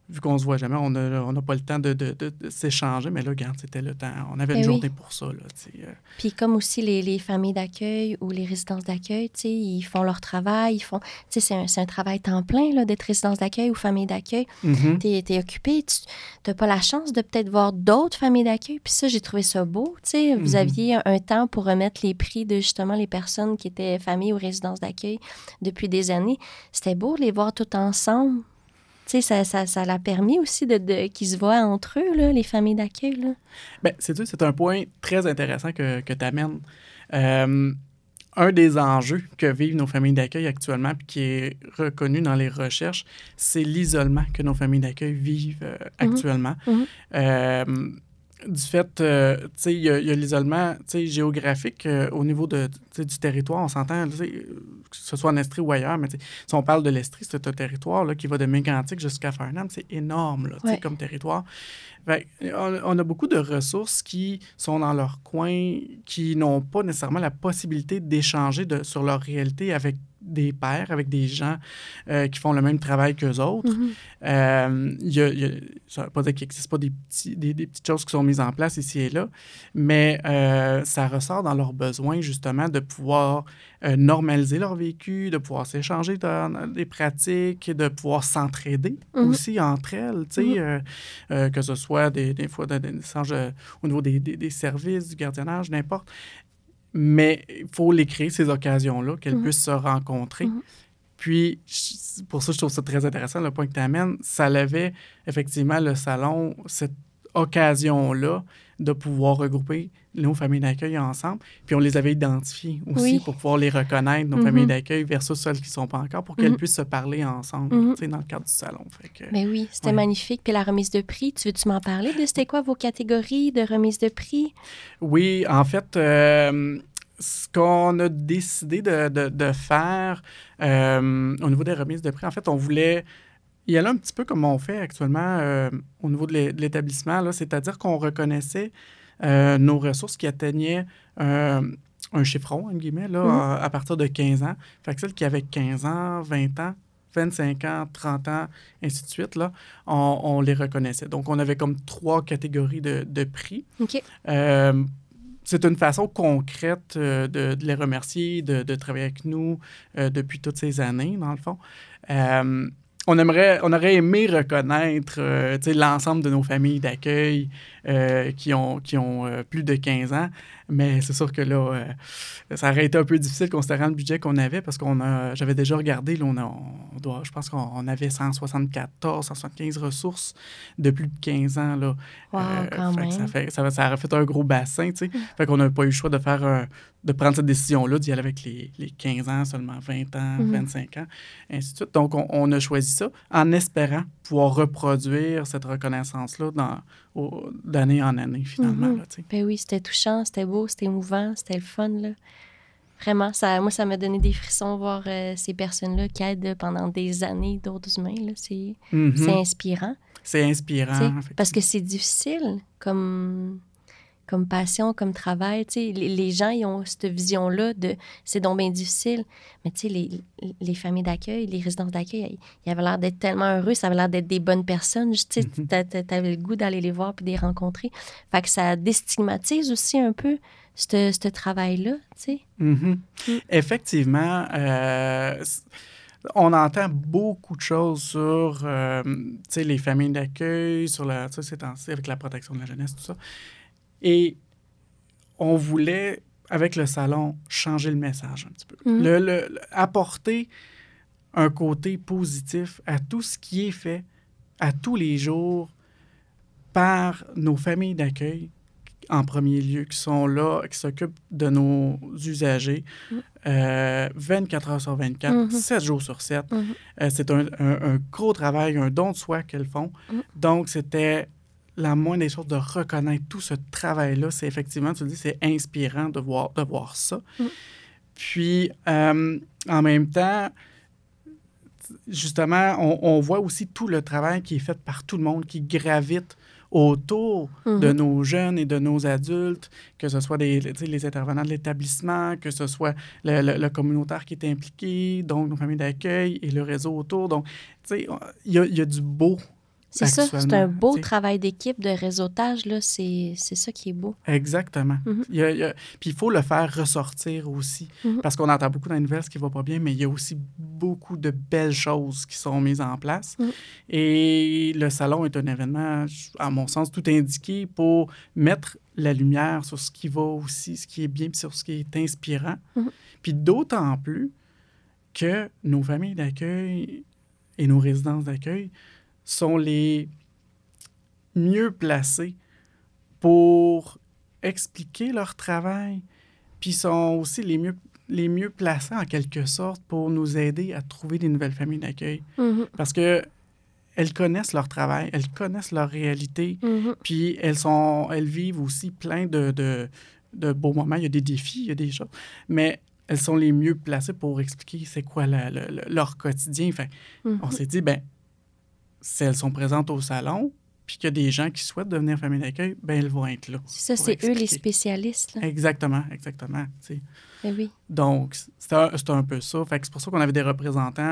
B: vu qu'on se voit jamais, on n'a on a pas le temps de, de, de, de s'échanger. Mais là, regarde, c'était le temps. On avait
A: Ben
B: une
A: oui.
B: journée pour ça. Là, euh.
A: Puis comme aussi les, les familles d'accueil ou les résidences d'accueil, tu sais, ils font leur travail, ils font... Tu sais, c'est un, c'est un travail temps plein, là, d'être résidence d'accueil ou famille d'accueil.
B: Mm-hmm.
A: T'es, t'es occupé, tu n'as pas la chance de peut-être voir d'autres familles d'accueil. Puis ça, j'ai trouvé ça beau, tu sais. Vous
B: Mm-hmm.
A: aviez un, un temps pour remettre les prix de, justement, les personnes qui étaient familles ou résidences d'accueil depuis des années. C'était beau de les voir tout ensemble. Tu sais, ça, ça, ça l'a permis aussi de, de, qu'ils se voient entre eux, là, les familles d'accueil. Là.
B: Bien, c'est sûr, c'est un point très intéressant que, que tu amènes. Euh, un des enjeux que vivent nos familles d'accueil actuellement, puis qui est reconnu dans les recherches, c'est l'isolement que nos familles d'accueil vivent euh, actuellement.
A: Mm-hmm.
B: Euh, du fait, euh, tu sais, il y, y a l'isolement géographique euh, au niveau de, du territoire. On s'entend, que ce soit en Estrie ou ailleurs, mais si on parle de l'Estrie, c'est un territoire là, qui va de Mégantic jusqu'à Farnham. C'est énorme là, ouais. comme territoire. Fait, on, on a beaucoup de ressources qui sont dans leur coin, qui n'ont pas nécessairement la possibilité d'échanger de, sur leur réalité avec des pairs, avec des gens euh, qui font le même travail qu'eux autres. Mm-hmm. Euh, y a, y a, ça ne veut pas dire qu'il n'existe pas des, petits, des, des petites choses qui sont mises en place ici et là, mais euh, ça ressort dans leurs besoins, justement, de pouvoir euh, normaliser leur vécu, de pouvoir s'échanger dans, dans des pratiques, de pouvoir s'entraider mm-hmm. aussi entre elles, tu sais, mm-hmm. euh, euh, que ce soit des, des fois des, des échanges euh, au niveau des, des, des services, du gardiennage, n'importe. Mais il faut les créer, ces occasions-là, qu'elles mmh. puissent se rencontrer. Mmh. Puis, pour ça, je trouve ça très intéressant, le point que tu amènes. Ça levait effectivement le salon, cette occasion-là de pouvoir regrouper nos familles d'accueil ensemble. Puis, on les avait identifiées aussi oui. pour pouvoir les reconnaître, nos mmh. familles d'accueil versus celles qui ne sont pas encore, pour qu'elles mmh. puissent se parler ensemble, mmh. tu sais, dans le cadre du salon. Fait que,
A: ben oui, c'était ouais. magnifique. Puis la remise de prix, tu veux-tu m'en parler de c'était quoi vos catégories de remise de prix?
B: Oui, en fait... Euh, ce qu'on a décidé de, de, de faire euh, au niveau des remises de prix, en fait, on voulait y aller un petit peu comme on fait actuellement euh, au niveau de l'établissement, là, c'est-à-dire qu'on reconnaissait euh, nos ressources qui atteignaient euh, un chiffron, entre guillemets, là, mm-hmm. à, à partir de quinze ans. Fait que celles qui avaient quinze ans, vingt ans, vingt-cinq ans, trente ans, ainsi de suite, là, on, on les reconnaissait. Donc, on avait comme trois catégories de, de prix.
A: OK.
B: Euh, C'est une façon concrète euh, de, de les remercier, de, de travailler avec nous euh, depuis toutes ces années, dans le fond. Euh, on, aimerait, on aurait aimé reconnaître euh, l'ensemble de nos familles d'accueil euh, qui ont, qui ont euh, plus de quinze ans, mais c'est sûr que là, euh, ça aurait été un peu difficile considérant le budget qu'on avait parce qu'on a, j'avais déjà regardé, là, on, a, on doit, je pense qu'on avait cent soixante-quatorze, cent soixante-quinze ressources de plus de quinze ans. Là.
A: Wow, euh, quand même.
B: Ça, fait, ça, ça aurait fait un gros bassin, tu sais. Mm. Fait qu'on n'a pas eu le choix de faire un, de prendre cette décision-là, d'y aller avec les, les quinze ans, seulement vingt ans, mm. vingt-cinq ans, ainsi de suite. Donc, on, on a choisi ça en espérant pouvoir reproduire cette reconnaissance-là dans, au, d'année en année, finalement.
A: Mm-hmm.
B: Là,
A: ben oui, c'était touchant, c'était beau, c'était émouvant, c'était le fun, là. Vraiment, ça, moi, ça m'a donné des frissons voir euh, ces personnes-là qui aident pendant des années d'autres humains. Là. C'est, mm-hmm. c'est inspirant.
B: C'est inspirant.
A: Parce que c'est difficile comme, comme passion, comme travail. Les, les gens, ils ont cette vision-là de c'est donc bien difficile. Mais tu sais, les, les familles d'accueil, les résidences d'accueil, ils avaient l'air d'être tellement heureux, ça avait l'air d'être des bonnes personnes. Tu sais, mm-hmm. t'avais le goût d'aller les voir puis de les rencontrer. Fait que ça déstigmatise aussi un peu ce, ce travail-là, tu sais.
B: Mm-hmm. Mm. Effectivement, euh, on entend beaucoup de choses sur euh, les familles d'accueil, sur la, c'est avec la protection de la jeunesse, tout ça. Et on voulait, avec le salon, changer le message un petit peu. Mm. Le, le, le, apporter un côté positif à tout ce qui est fait à tous les jours par nos familles d'accueil, en premier lieu, qui sont là, qui s'occupent de nos usagers mm. euh, vingt-quatre heures sur vingt-quatre, mm-hmm. sept jours sur sept. Mm-hmm. Euh, c'est un, un, un gros travail, un don de soi qu'elles font. Mm. Donc, c'était la moindre des choses de reconnaître tout ce travail-là. C'est effectivement, tu le dis, c'est inspirant de voir, de voir ça. Mm. Puis, euh, en même temps, justement, on, on voit aussi tout le travail qui est fait par tout le monde, qui gravite autour mm-hmm. de nos jeunes et de nos adultes, que ce soit des, les intervenants de l'établissement, que ce soit le, le, le communautaire qui est impliqué, donc nos familles d'accueil et le réseau autour. Donc, tu sais, il y, y a du beau
A: C'est ça, c'est
B: actuellement,
A: un beau
B: tu sais.
A: travail d'équipe, de réseautage, là, c'est, c'est ça qui est beau.
B: Exactement.
A: Mhm.
B: Il y a- il y a- Puis il faut le faire ressortir aussi,
A: Mhm.
B: parce qu'on entend beaucoup dans les nouvelles ce qui va pas bien, mais il y a aussi beaucoup de belles choses qui sont mises en place.
A: Mhm.
B: Et le salon est un événement, à mon sens, tout indiqué pour mettre la lumière sur ce qui va aussi, ce qui est bien, puis sur ce qui est inspirant.
A: Mhm.
B: Puis d'autant plus que nos familles d'accueil et nos résidences d'accueil sont les mieux placées pour expliquer leur travail, puis sont aussi les mieux, les mieux placés, en quelque sorte, pour nous aider à trouver des nouvelles familles d'accueil.
A: Mhm.
B: Parce que elles connaissent leur travail, elles connaissent leur réalité,
A: Mhm.
B: puis elles, sont, elles vivent aussi plein de, de, de beaux moments. Il y a des défis, il y a des choses, mais elles sont les mieux placées pour expliquer c'est quoi la- la- la- leur quotidien. Fait,
A: Mhm.
B: on s'est dit, ben si elles sont présentes au salon, puis qu'il y a des gens qui souhaitent devenir famille d'accueil, ben elles vont être là.
A: C'est ça,
B: pour
A: c'est eux les
B: expliquer.
A: spécialistes, là.
B: Exactement, exactement. tu sais.
A: Ben oui.
B: Donc, c'est un, c'est un peu ça. Fait que c'est pour ça qu'on avait des représentants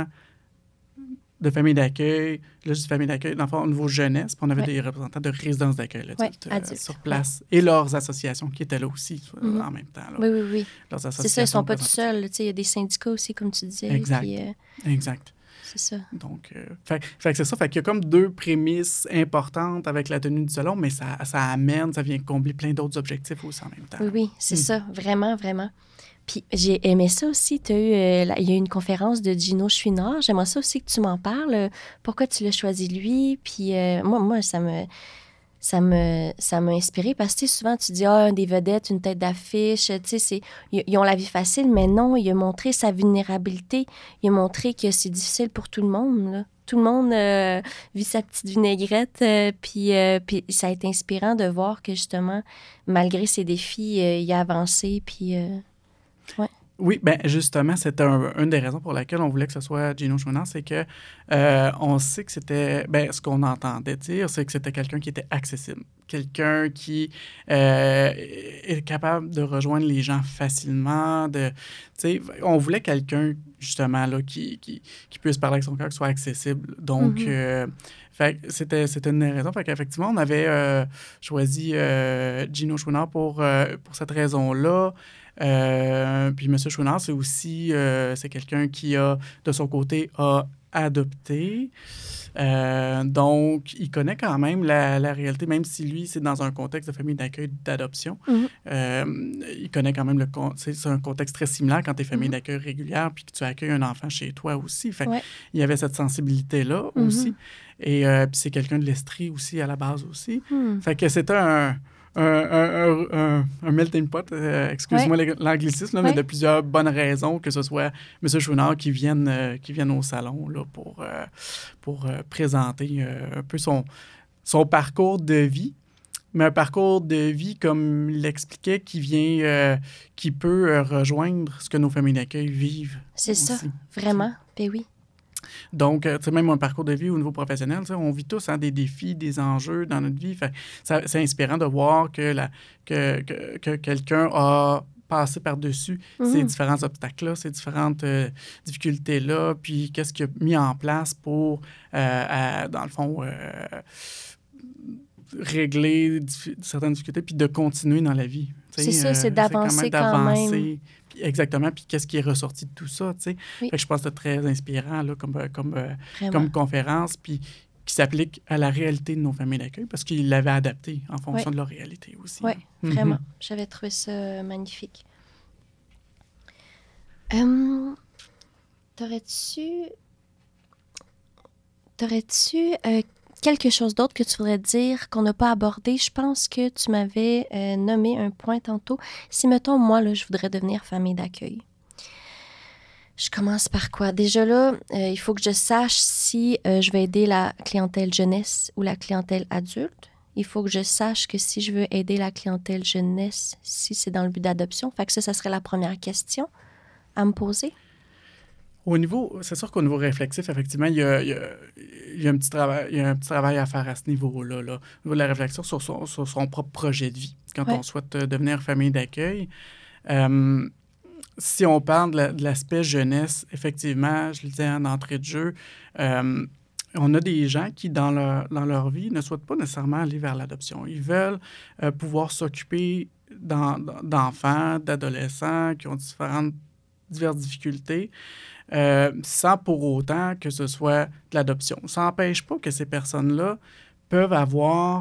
B: de famille d'accueil, là, je dis famille d'accueil, dans le fond, au niveau jeunesse, puis on avait
A: Ouais.
B: des représentants de résidences d'accueil
A: Ouais,
B: adultes, euh,
A: adultes,
B: sur place, et leurs associations qui étaient là aussi euh,
A: Mhm.
B: en même temps. Là.
A: Oui, oui, oui.
B: Leurs
A: C'est
B: associations
A: ça, ils sont pas tout
B: représentatives.
A: seuls. là, tu sais, il y a des syndicats aussi, comme tu disais.
B: Exact.
A: Puis, euh,
B: Exact.
A: c'est ça.
B: Donc, euh, fait, fait que c'est ça. Fait qu'il y a comme deux prémices importantes avec la tenue du salon, mais ça, ça amène, ça vient combler plein d'autres objectifs aussi en même temps.
A: Oui, oui, c'est
B: Mm.
A: ça, vraiment, vraiment. Puis j'ai aimé ça aussi. T'as eu, euh, la- il y a eu une conférence de Gino Chouinard. J'aimerais ça aussi que tu m'en parles. euh, Pourquoi tu l'as choisi lui? Puis euh, moi, moi, ça me, ça me, ça m'a inspiré parce que tu sais, souvent tu dis ah des vedettes, une tête d'affiche. Tu sais, c'est, ils, ils ont la vie facile, mais non, il a montré sa vulnérabilité. Il a montré que c'est difficile pour tout le monde. Là. Tout le monde euh, vit sa petite vinaigrette. euh, puis, euh, puis ça a été inspirant de voir que justement, malgré ses défis, euh, il a avancé. Puis euh,
B: Oui, bien justement, c'était un, une des raisons pour laquelle on voulait que ce soit Gino Chouinard, c'est que euh, on sait que c'était, ben ce qu'on entendait dire, c'est que c'était quelqu'un qui était accessible, quelqu'un qui euh, est capable de rejoindre les gens facilement, de, tu sais, on voulait quelqu'un justement là qui, qui, qui puisse parler avec son cœur, qui soit accessible. Donc,
A: Mhm.
B: euh, fait que c'était, c'était une des raisons. Fait qu'effectivement, on avait euh, choisi euh, Gino Chouinard pour, euh, pour cette raison-là. Euh, puis M. Chouinard, c'est aussi euh, c'est quelqu'un qui a, de son côté, a adopté. Euh, donc, il connaît quand même la, la réalité, même si lui, c'est dans un contexte de famille d'accueil d'adoption.
A: Mhm.
B: Euh, il connaît quand même le con- c'est, c'est un contexte très similaire quand tu es famille
A: Mhm.
B: d'accueil régulière puis que tu accueilles un enfant chez toi aussi. Fait
A: Ouais.
B: il y avait cette sensibilité-là
A: Mhm.
B: aussi. Et euh, puis c'est quelqu'un de l'Estrie aussi à la base aussi.
A: Hmm.
B: Fait que c'était un, un, un, un, un- un melting pot, euh, excuse-moi l'ang- l'anglicisme, là, mais
A: Ouais.
B: de plusieurs bonnes raisons, que ce soit M. Chouinard qui vienne, euh, qui vienne au salon là, pour, euh, pour euh, présenter euh, un peu son, son parcours de vie. Mais un parcours de vie, comme il l'expliquait, qui vient, euh, qui peut euh, rejoindre ce que nos familles d'accueil vivent.
A: C'est ça,
B: aussi.
A: vraiment. Ben oui.
B: Donc, euh, tu sais, même un parcours de vie au niveau professionnel, tu sais, on vit tous hein, des défis, des enjeux dans notre vie. Fait, ça, c'est inspirant de voir que, la, que, que, que quelqu'un a passé par-dessus
A: Mhm.
B: ces différents obstacles-là, ces différentes euh, difficultés-là, puis qu'est-ce qu'il a mis en place pour, euh, à- dans le fond, euh, régler dif- certaines difficultés, puis de continuer dans la vie. Tu sais,
A: C'est ça, c'est d'avancer quand
B: d'avancer, puis exactement, puis qu'est-ce qui est ressorti de tout ça, tu sais.
A: Oui.
B: Fait que je pense que c'est très inspirant là, comme, euh, comme, euh,
A: Vraiment.
B: comme conférence, puis qui s'applique à la réalité de nos familles d'accueil, parce qu'ils l'avaient adapté en fonction
A: Ouais.
B: de leur réalité aussi.
A: Oui,
B: Mhm.
A: vraiment. J'avais trouvé ça euh, magnifique. Hum, T'aurais-tu... T'aurais-tu euh, quelque chose d'autre que tu voudrais dire qu'on n'a pas abordé? Je pense que tu m'avais euh, nommé un point tantôt. Si, mettons, moi, là, je voudrais devenir famille d'accueil. Je commence par quoi? Déjà là, euh, il faut que je sache si euh, je vais aider la clientèle jeunesse ou la clientèle adulte. Il faut que je sache que si je veux aider la clientèle jeunesse, si c'est dans le but d'adoption. Fait que ça, ça serait la première question à me poser.
B: Au niveau, c'est sûr qu'au niveau réflexif, effectivement, il y a, il y a, il y a un petit travail, il y a un petit travail à faire à ce niveau-là, là. Au niveau de la réflexion sur son, sur son propre projet de vie, quand
A: Ouais.
B: on souhaite euh, devenir famille d'accueil. Euh, si on parle de, la- de l'aspect jeunesse, effectivement, je le disais en entrée de jeu, euh, on a des gens qui, dans leur, dans leur vie, ne souhaitent pas nécessairement aller vers l'adoption. Ils veulent euh, pouvoir s'occuper d'en, d'enfants, d'adolescents qui ont différentes, diverses difficultés, euh, sans pour autant que ce soit de l'adoption. Ça n'empêche pas que ces personnes-là peuvent avoir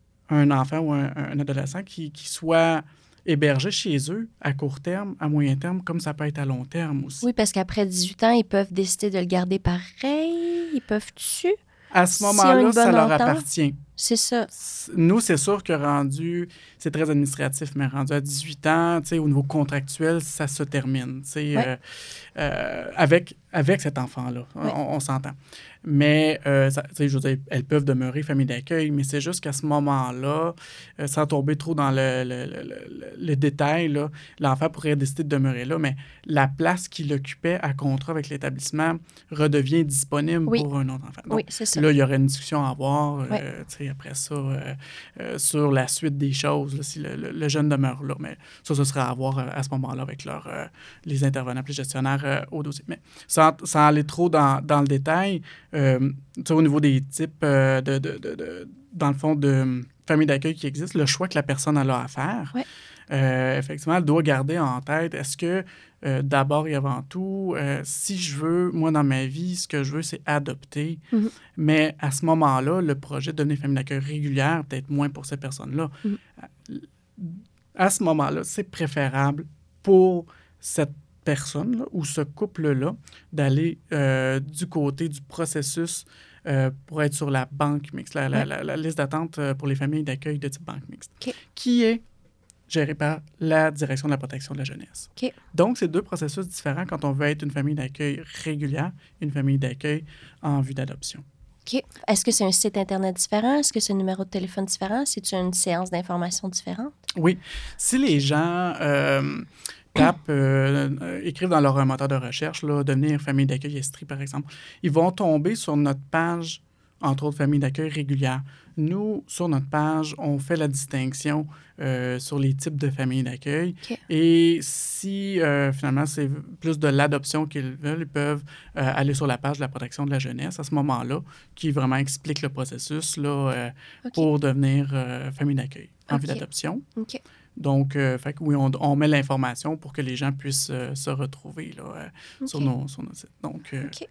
B: un enfant ou un, un adolescent qui, qui soit hébergé chez eux à court terme, à moyen terme, comme ça peut être à long terme aussi.
A: Oui, parce qu'après dix-huit ans, ils peuvent décider de le garder pareil. Ils peuvent-tu?
B: À ce moment-là, ça leur appartient.
A: C'est ça.
B: Nous, c'est sûr que rendu, c'est très administratif, mais rendu à dix-huit ans, tu sais, au niveau contractuel, ça se termine, tu sais, ouais. euh, euh, avec, avec cet enfant-là, ouais. on, on s'entend. Mais, euh, ça, tu sais, je veux dire, elles peuvent demeurer famille d'accueil, mais c'est juste qu'à ce moment-là, euh, sans tomber trop dans le, le, le, le, le détail, là, l'enfant pourrait décider de demeurer là, mais la place qu'il occupait à contrat avec l'établissement redevient disponible oui. pour un autre enfant. Donc,
A: oui, c'est ça.
B: Là, il y aurait une discussion à avoir,
A: ouais.
B: euh, tu sais, après ça, euh, euh, sur la suite des choses, là, si le, le, le jeune demeure là. Mais ça, ce sera à voir euh, à ce moment-là avec leur, euh, les intervenants, les gestionnaires euh, au dossier. Mais sans, sans aller trop dans, dans le détail, euh, tu sais, au niveau des types, euh, de, de, de, de, dans le fond, de familles d'accueil qui existent, le choix que la personne a à faire,
A: ouais.
B: euh, effectivement, elle doit garder en tête, est-ce que Euh, d'abord et avant tout, euh, si je veux, moi, dans ma vie, ce que je veux, c'est adopter. Mm-hmm. Mais à ce moment-là, le projet de devenir famille d'accueil régulière, peut-être moins pour ces personnes-là. Mm-hmm. À, à ce moment-là, c'est préférable pour cette personne-là ou ce couple-là d'aller euh, du côté du processus euh, pour être sur la banque mixte, la, la, ouais. la, la liste d'attente pour les familles d'accueil de type banque mixte, okay. qui est géré par la Direction de la protection de la jeunesse.
A: Okay.
B: Donc, c'est deux processus différents quand on veut être une famille d'accueil régulière, une famille d'accueil en vue d'adoption.
A: OK. Est-ce que c'est un site Internet différent? Est-ce que c'est un numéro de téléphone différent? C'est-tu une séance d'information différente?
B: Oui. Si les gens euh, tapent, euh, euh, écrivent dans leur moteur de recherche, là, devenir famille d'accueil Estrie, par exemple, ils vont tomber sur notre page, entre autres, famille d'accueil régulière. Nous, sur notre page, on fait la distinction euh, sur les types de familles d'accueil.
A: Okay.
B: Et si, euh, finalement, c'est plus de l'adoption qu'ils veulent, ils peuvent euh, aller sur la page de la protection de la jeunesse à ce moment-là, qui vraiment explique le processus là, euh, okay. pour devenir euh, famille d'accueil en okay. vue d'adoption.
A: Okay.
B: Donc, euh, fait que oui, on, on met l'information pour que les gens puissent euh, se retrouver là, euh, okay. sur, nos, sur nos sites. Donc, euh,
A: okay.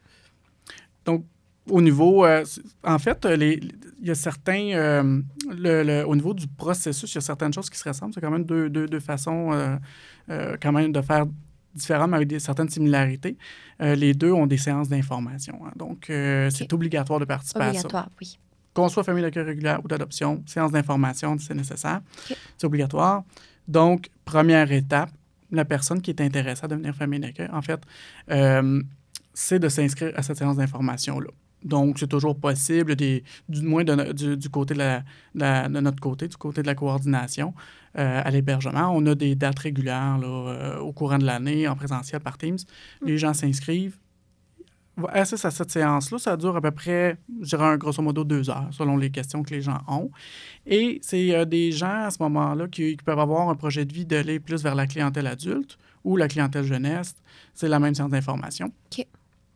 B: donc au niveau, euh, en fait, les, il y a certains, euh, le, le, au niveau du processus, il y a certaines choses qui se ressemblent. C'est quand même deux, deux, deux façons euh, euh, quand même de faire différemment, mais avec des, certaines similarités. Euh, les deux ont des séances d'information. Hein. Donc, euh, okay. c'est obligatoire de participer
A: obligatoire,
B: à ça.
A: oui.
B: Qu'on soit famille d'accueil régulière ou d'adoption, séance d'information, c'est nécessaire.
A: Okay.
B: C'est obligatoire. Donc, première étape, la personne qui est intéressée à devenir famille d'accueil, en fait, euh, c'est de s'inscrire à cette séance d'information-là. Donc, c'est toujours possible, des, du moins de, du, du côté de, la, de, la, de notre côté, du côté de la coordination euh, à l'hébergement. On a des dates régulières là, euh, au courant de l'année, en présentiel par Teams. Mm. Les gens s'inscrivent. Assistent à cette séance-là, ça dure à peu près, je dirais, un, grosso modo, deux heures, selon les questions que les gens ont. Et c'est euh, des gens, à ce moment-là, qui, qui peuvent avoir un projet de vie d'aller plus vers la clientèle adulte ou la clientèle jeunesse. C'est la même séance d'information.
A: OK.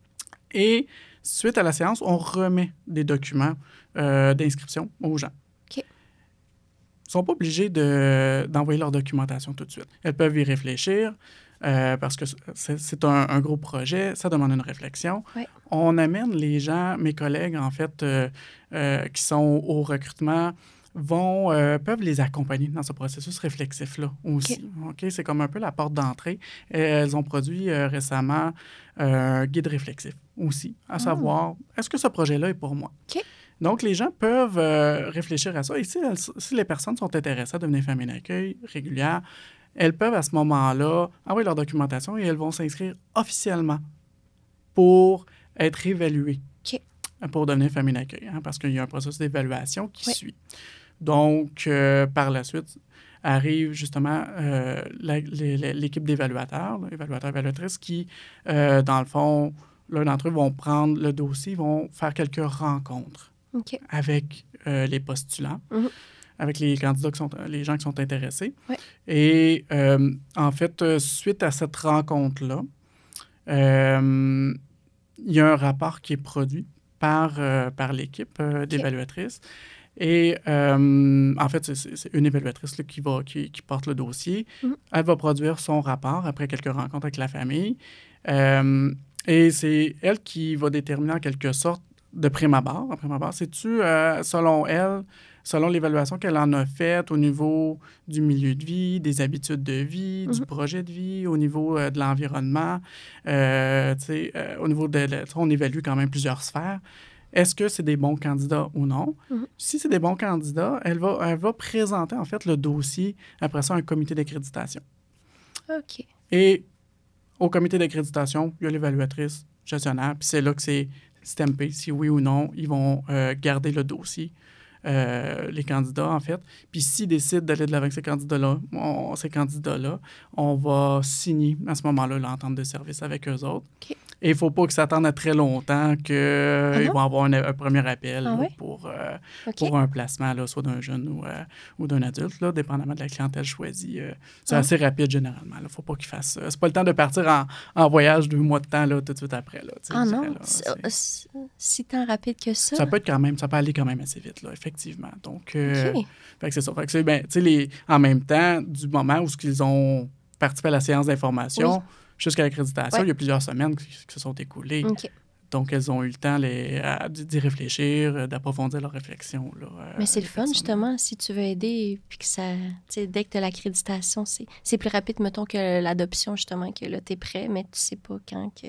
B: Et suite à la séance, on remet des documents euh, d'inscription aux gens.
A: OK.
B: Ils ne sont pas obligés de, d'envoyer leur documentation tout de suite. Elles peuvent y réfléchir euh, parce que c'est, c'est un, un gros projet, ça demande une réflexion.
A: Oui.
B: On amène les gens, mes collègues, en fait, euh, euh, qui sont au recrutement, vont, euh, peuvent les accompagner dans ce processus réflexif-là aussi. Okay. Okay? C'est comme un peu la porte d'entrée. Et elles ont produit euh, récemment euh, un guide réflexif aussi, à savoir, oh. est-ce que ce projet-là est pour moi?
A: Okay.
B: Donc, les gens peuvent euh, réfléchir à ça. Et si, elles, si les personnes sont intéressées à devenir famille d'accueil régulière, elles peuvent à ce moment-là envoyer leur documentation et elles vont s'inscrire officiellement pour être évaluées
A: okay.
B: pour devenir famille d'accueil, hein, parce qu'il y a un processus d'évaluation qui
A: oui.
B: suit. Donc, euh, par la suite, arrive justement euh, la, les, l'équipe d'évaluateurs, là, évaluateurs, évaluatrices, qui, euh, dans le fond, l'un d'entre eux vont prendre le dossier, vont faire quelques rencontres
A: okay.
B: avec euh, les postulants,
A: mm-hmm.
B: avec les candidats, qui sont, les gens qui sont intéressés.
A: Oui.
B: Et euh, en fait, euh, suite à cette rencontre-là, euh, il y a un rapport qui est produit par, euh, par l'équipe euh, d'évaluatrices. Et euh, en fait, c'est, c'est une évaluatrice là, qui, va, qui, qui porte le dossier. Mm-hmm. Elle va produire son rapport après quelques rencontres avec la famille. Euh, et c'est elle qui va déterminer en quelque sorte, de prime abord, en prime abord, c'est-tu, euh, selon elle, selon l'évaluation qu'elle en a faite au niveau du milieu de vie, des habitudes de vie, mm-hmm. du projet de vie, au niveau euh, de l'environnement, euh, euh, au niveau de... On évalue quand même plusieurs sphères. Est-ce que c'est des bons candidats ou non? Mm-hmm. Si c'est des bons candidats, elle va, elle va présenter, en fait, le dossier, après ça, à un comité d'accréditation.
A: OK.
B: Et au comité d'accréditation, il y a l'évaluatrice gestionnaire, puis c'est là que c'est stampé, si oui ou non, ils vont euh, garder le dossier, euh, les candidats, en fait. Puis s'ils décident d'aller de l'avant avec ces candidats-là, on, ces candidats-là, on va signer, à ce moment-là, l'entente de service avec eux autres.
A: OK.
B: Et il ne faut pas qu'ils s'attendent à très longtemps qu'ils ah vont avoir un, un premier appel
A: ah
B: là,
A: oui?
B: pour, euh,
A: okay.
B: pour un placement, là, soit d'un jeune ou, euh, ou d'un adulte, là, dépendamment de la clientèle choisie. Euh, c'est ah assez oui? rapide, généralement. Il ne faut pas qu'ils fassent ça. C'est pas le temps de partir en, en voyage deux mois de temps là, tout de suite après. Là,
A: ah non?
B: Là,
A: c'est... Si tant rapide que ça?
B: Ça peut être quand même, ça peut aller quand même assez vite, là, effectivement. Donc, euh,
A: okay.
B: fait que c'est ça. Fait que c'est, ben, les, en même temps, du moment où ils ont participé à la séance d'information, oui. jusqu'à l'accréditation, ouais. il y a plusieurs semaines qui, qui se sont écoulées.
A: Okay.
B: Donc, elles ont eu le temps les, à, d'y réfléchir, d'approfondir leurs réflexions. Là,
A: mais c'est le fun, justement, si tu veux aider, puis que ça, dès que tu as l'accréditation, c'est, c'est plus rapide, mettons, que l'adoption, justement, que là, tu es prêt, mais tu sais pas quand que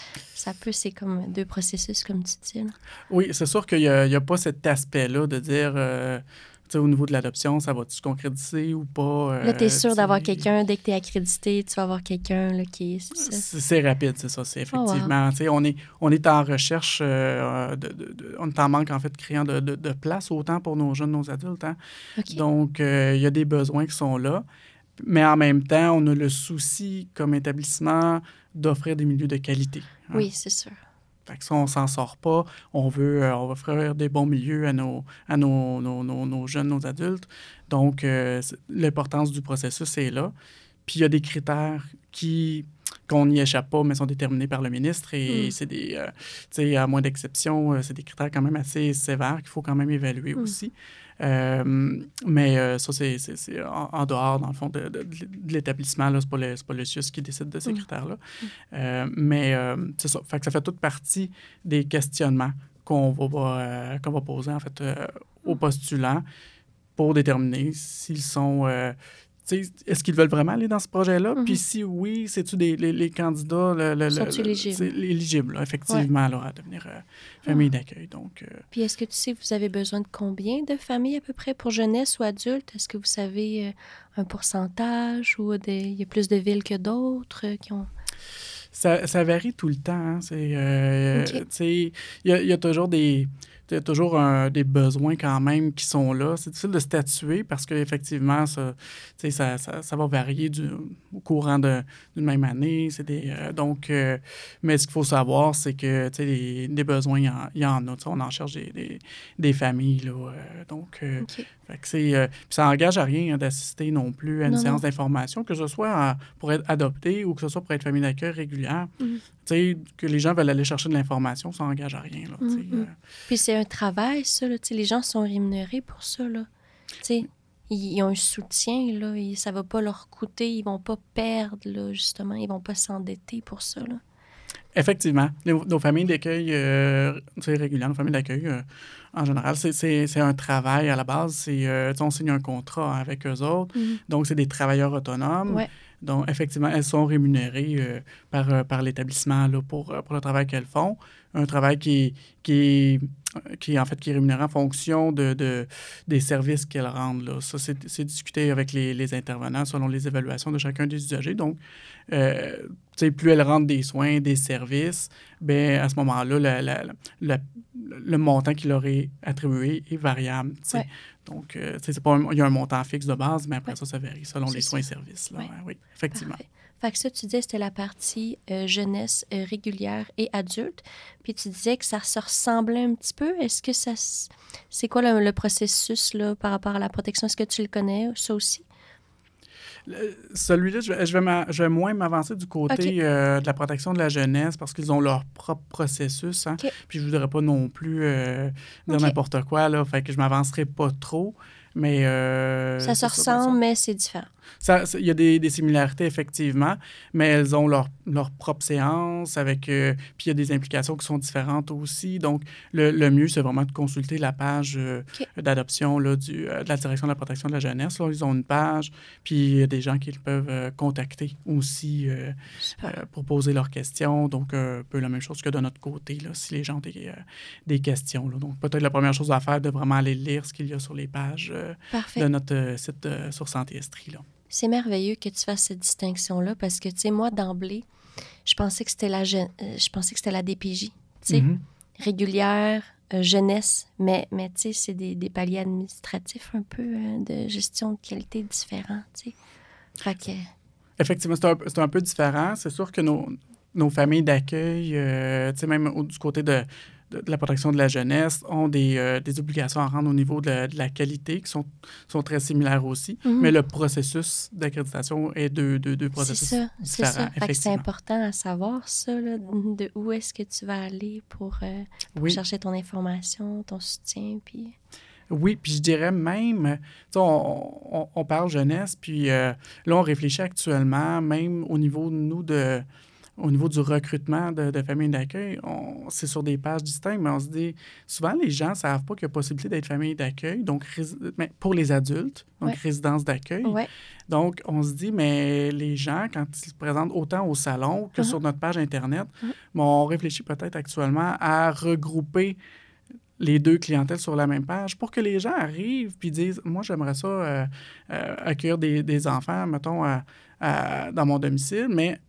A: ça peut, c'est comme deux processus, comme tu dis. Là.
B: Oui, c'est sûr qu'il n'y a, a pas cet aspect-là de dire... Euh, T'sais, au niveau de l'adoption, ça va-tu se concrétiser ou pas? Euh,
A: là, tu es sûr d'avoir quelqu'un. Dès que tu es accrédité, tu vas avoir quelqu'un là, qui est... C'est,
B: c'est, c'est rapide, c'est ça. C'est effectivement... Oh, wow. on, est, on est en recherche, euh, de, de, de, on est en manque, en fait, criant de, de, de place, autant pour nos jeunes, nos adultes. Hein? Okay. Donc, il euh, y a des besoins qui sont là. Mais en même temps, on a le souci, comme établissement, d'offrir des milieux de qualité. Hein?
A: Oui, c'est sûr.
B: Fait que ça, on ne s'en sort pas. On veut euh, on va offrir des bons milieux à nos, à nos, nos, nos, nos jeunes, nos adultes. Donc, euh, l'importance du processus est là. Puis, il y a des critères qui, qu'on n'y échappe pas, mais sont déterminés par le ministre. Et mm. c'est des, euh, tu sais, à moins d'exception, euh, c'est des critères quand même assez sévères qu'il faut quand même évaluer mm. aussi. Euh, mais euh, ça, c'est, c'est, c'est en, en dehors, dans le fond, de, de, de l'établissement. Là, c'est pas le, c'est pas le C I U S qui décide de ces mmh. critères-là. Mmh. Euh, mais euh, c'est ça. Fait que ça fait toute partie des questionnements qu'on va, euh, qu'on va poser, en fait, euh, aux postulants pour déterminer s'ils sont... Euh, est-ce qu'ils veulent vraiment aller dans ce projet-là? Mm-hmm. Puis si oui, c'est-tu des, les, les candidats... Le, le,
A: sont-ils éligibles?
B: C'est éligible, là, effectivement, ouais. là, à devenir euh, famille ah. d'accueil. Donc, euh...
A: Puis est-ce que tu sais, vous avez besoin de combien de familles à peu près pour jeunesse ou adultes? Est-ce que vous savez euh, un pourcentage ou des... il y a plus de villes que d'autres euh, qui ont...
B: Ça, ça varie tout le temps. Hein. C'est, euh, okay. Il y, y a toujours des... Il y a toujours un, des besoins quand même qui sont là. C'est difficile de statuer parce qu'effectivement, ça, ça, ça, ça va varier du, au courant de, d'une même année. C'est des, euh, donc, euh, mais ce qu'il faut savoir, c'est que les, des besoins, il y en, il y en a. On en cherche des, des, des familles. Là, euh, donc, euh, okay. fait que c'est, euh, ça n'engage à rien hein, d'assister non plus à une non, séance non. d'information, que ce soit en, pour être adopté ou que ce soit pour être famille d'accueil régulière. Mm-hmm. Que les gens veulent aller chercher de l'information, ça n'engage à rien. Là,
A: mm-hmm. euh. Puis c'est un travail, ça. Là, les gens sont rémunérés pour ça. Là. Ils, ils ont un soutien. Là, et ça ne va pas leur coûter. Ils ne vont pas perdre, là, justement. Ils ne vont pas s'endetter pour ça. Là.
B: Effectivement. Les, nos familles d'accueil euh, régulières, nos familles d'accueil, euh, en général, c'est, c'est, c'est un travail à la base. C'est, euh, on signe un contrat hein, avec eux autres. Mm-hmm. Donc, c'est des travailleurs autonomes.
A: Ouais.
B: Donc, effectivement, elles sont rémunérées euh, par, euh, par l'établissement là, pour, pour le travail qu'elles font. Un travail qui, qui, qui, en fait, qui est rémunéré en fonction de, de, des services qu'elles rendent. Là. Ça, c'est, c'est discuté avec les, les intervenants selon les évaluations de chacun des usagers. Donc, euh, plus elles rendent des soins, des services, bien, à ce moment-là, la, la, la, le montant qui leur est attribué est variable. Ouais. Donc, euh, c'est pas un, il y a un montant fixe de base, mais après ouais. ça, ça varie selon c'est les soins et services. Là. Ouais. Ouais, oui, effectivement.
A: Parfait. Fait que ça, tu disais, c'était la partie euh, jeunesse euh, régulière et adulte. Puis tu disais que ça se ressemblait un petit peu. Est-ce que ça... C'est quoi le, le processus là, par rapport à la protection? Est-ce que tu le connais, ça aussi?
B: Le- celui-là, je vais, je vais, m'a- je vais moins m'avancer du côté
A: OK.
B: euh, de la protection de la jeunesse parce qu'ils ont leur propre processus. Hein.
A: OK.
B: Puis je voudrais pas non plus euh, dire
A: OK.
B: n'importe quoi, là. Fait que je m'avancerai pas trop. Mais euh,
A: Ça se
B: c'est ça, dans le
A: ressemble,
B: sens-
A: mais c'est différent.
B: ça, ça- il y a des, des similarités, effectivement, mais elles ont leur, leur propre séance avec... euh, puis il y a des implications qui sont différentes aussi. Donc, le, le mieux, c'est vraiment de consulter la page euh,
A: OK.
B: d'adoption là, du, euh, de la Direction de la protection de la jeunesse. Là. Ils ont une page, puis il y a des gens qui peuvent euh, contacter aussi euh,
A: Super.
B: euh, pour poser leurs questions. Donc, euh, un peu la même chose que de notre côté, là, si les gens ont des, euh, des questions. Là. Donc, peut-être la première chose à faire, de vraiment aller lire ce qu'il y a sur les pages euh,
A: Parfait.
B: de notre euh, site euh, sur Santé Estrie. Là.
A: C'est merveilleux que tu fasses cette distinction-là parce que, tu sais, moi, d'emblée, je pensais que c'était la, je... euh, je pensais que c'était la D P J, tu sais,
B: Mhm.
A: régulière, euh, jeunesse, mais, mais tu sais, c'est des, des paliers administratifs un peu euh, de gestion de qualité différents, tu sais. Fait que,
B: Effectivement, c'est un, c'est un peu différent. C'est sûr que nos, nos familles d'accueil, euh, tu sais, même au- du côté de, de, de la protection de la jeunesse, ont des, euh, des obligations à rendre au niveau de la, de la qualité qui sont, sont très similaires aussi.
A: Mhm.
B: Mais le processus d'accréditation est deux, deux, deux
A: c'est
B: processus
A: ça, c'est
B: différents,
A: ça. Fait que c'est
B: effectivement.
A: important à savoir, ça, là, de où est-ce que tu vas aller pour, euh, pour
B: Oui.
A: chercher ton information, ton soutien, puis...
B: Oui, puis je dirais même, tu sais, on, on, on parle jeunesse, puis euh, là, on réfléchit actuellement, même au niveau de nous, de, au niveau du recrutement de, de familles d'accueil, on- c'est sur des pages distinctes, mais on se dit, souvent, les gens ne savent pas qu'il y a possibilité d'être famille d'accueil, donc rési- mais pour les adultes, donc
A: Ouais.
B: résidence d'accueil.
A: Ouais,
B: Donc, on se dit, mais les gens, quand ils se présentent autant au salon que
A: Mhm.
B: sur notre page Internet,
A: Mhm.
B: bon, on réfléchit peut-être actuellement à regrouper les deux clientèles sur la même page pour que les gens arrivent puis disent, moi, j'aimerais ça euh, euh, accueillir des, des enfants, mettons, à- à- dans mon domicile, mais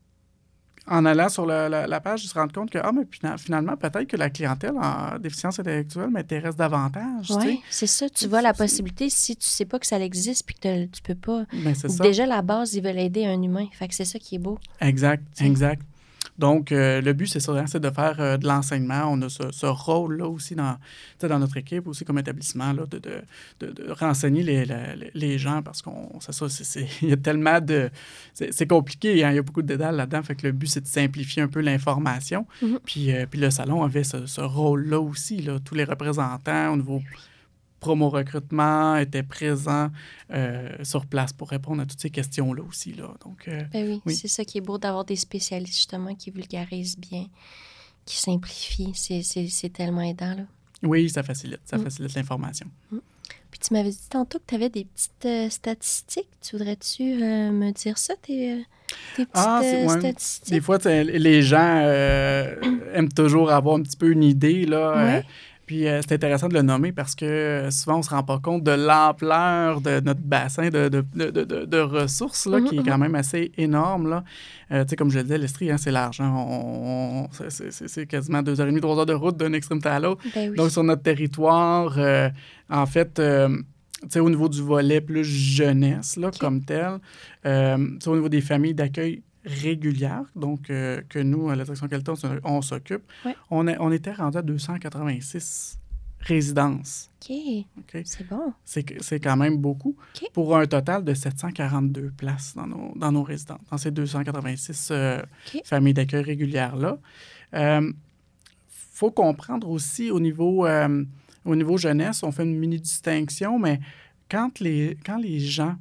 B: en allant sur le- la, la page, ils se rendent compte que, ah, mais fina- finalement, peut-être que la clientèle en déficience intellectuelle m'intéresse davantage, tu sais.
A: ouais, c'est ça. Tu
B: C'est-
A: vois la
B: c'est-
A: possibilité si tu sais pas que ça existe puis que t'as- tu peux pas...
B: Ben, c'est ça.
A: Déjà, la base, ils veulent aider un humain. Fait que c'est ça qui est beau.
B: Exact,
A: Tu sais.
B: exact. Donc, euh, le but, c'est ça, hein, c'est de faire euh, de l'enseignement. On a ce, ce rôle-là aussi dans, tu sais, dans notre équipe, aussi comme établissement, là, de, de, de, de renseigner les, les, les gens parce qu'on, c'est ça, c'est, c'est- il y a tellement de... C'est, c'est compliqué, hein, il y a beaucoup de détails là-dedans. Fait que le but, c'est de simplifier un peu l'information.
A: Mhm.
B: Puis, euh, puis le salon avait ce, ce rôle-là aussi, là. Tous les représentants au niveau promo recrutement étaient présents euh, sur place pour répondre à toutes ces questions-là aussi, là. Donc, euh,
A: Ben oui,
B: Oui.
A: c'est ça qui est beau d'avoir des spécialistes, justement, qui vulgarisent bien, qui simplifient. C'est, c'est, c'est tellement aidant, là.
B: oui, ça facilite, ça
A: Mm.
B: facilite l'information.
A: Puis tu m'avais dit tantôt que tu avais des petites euh, statistiques. Tu voudrais-tu euh, me dire ça, tes, euh, tes petites
B: Ah, c'est-
A: euh,
B: ouais.
A: statistiques?
B: Des fois, tu sais, les gens euh, aiment toujours avoir un petit peu une idée, là. euh,
A: Ouais.
B: puis euh, c'est intéressant de le nommer parce que euh, souvent, on ne se rend pas compte de l'ampleur de notre bassin de, de, de, de- de- de ressources, là,
A: Mhm,
B: qui est
A: mhm.
B: quand même assez énorme, là. Euh, tu sais, comme je le disais, l'Estrie, hein, c'est large. Hein. On- on- c'est- c'est- c'est c'est quasiment deux heures et demie, trois heures de route d'une extrémité à l'autre.
A: Ben oui.
B: Donc, sur notre territoire, euh, en fait, euh, tu sais, au niveau du volet plus jeunesse, là,
A: OK.
B: comme tel, euh, tu sais, au niveau des familles d'accueil régulières, donc euh, que nous, à la direction qualité, on, s- on s'occupe,
A: Ouais.
B: on, est- on était rendu à deux cent quatre-vingt-six résidences.
A: OK,
B: OK?
A: c'est bon.
B: C'est que- c'est quand même beaucoup
A: OK.
B: pour un total de sept cent quarante-deux places dans nos, dans nos résidences, dans ces deux cent quatre-vingt-six euh,
A: OK.
B: familles d'accueil régulières-là. Il faut comprendre aussi au niveau, euh, au niveau jeunesse, on fait une mini-distinction, mais quand les, quand les gens,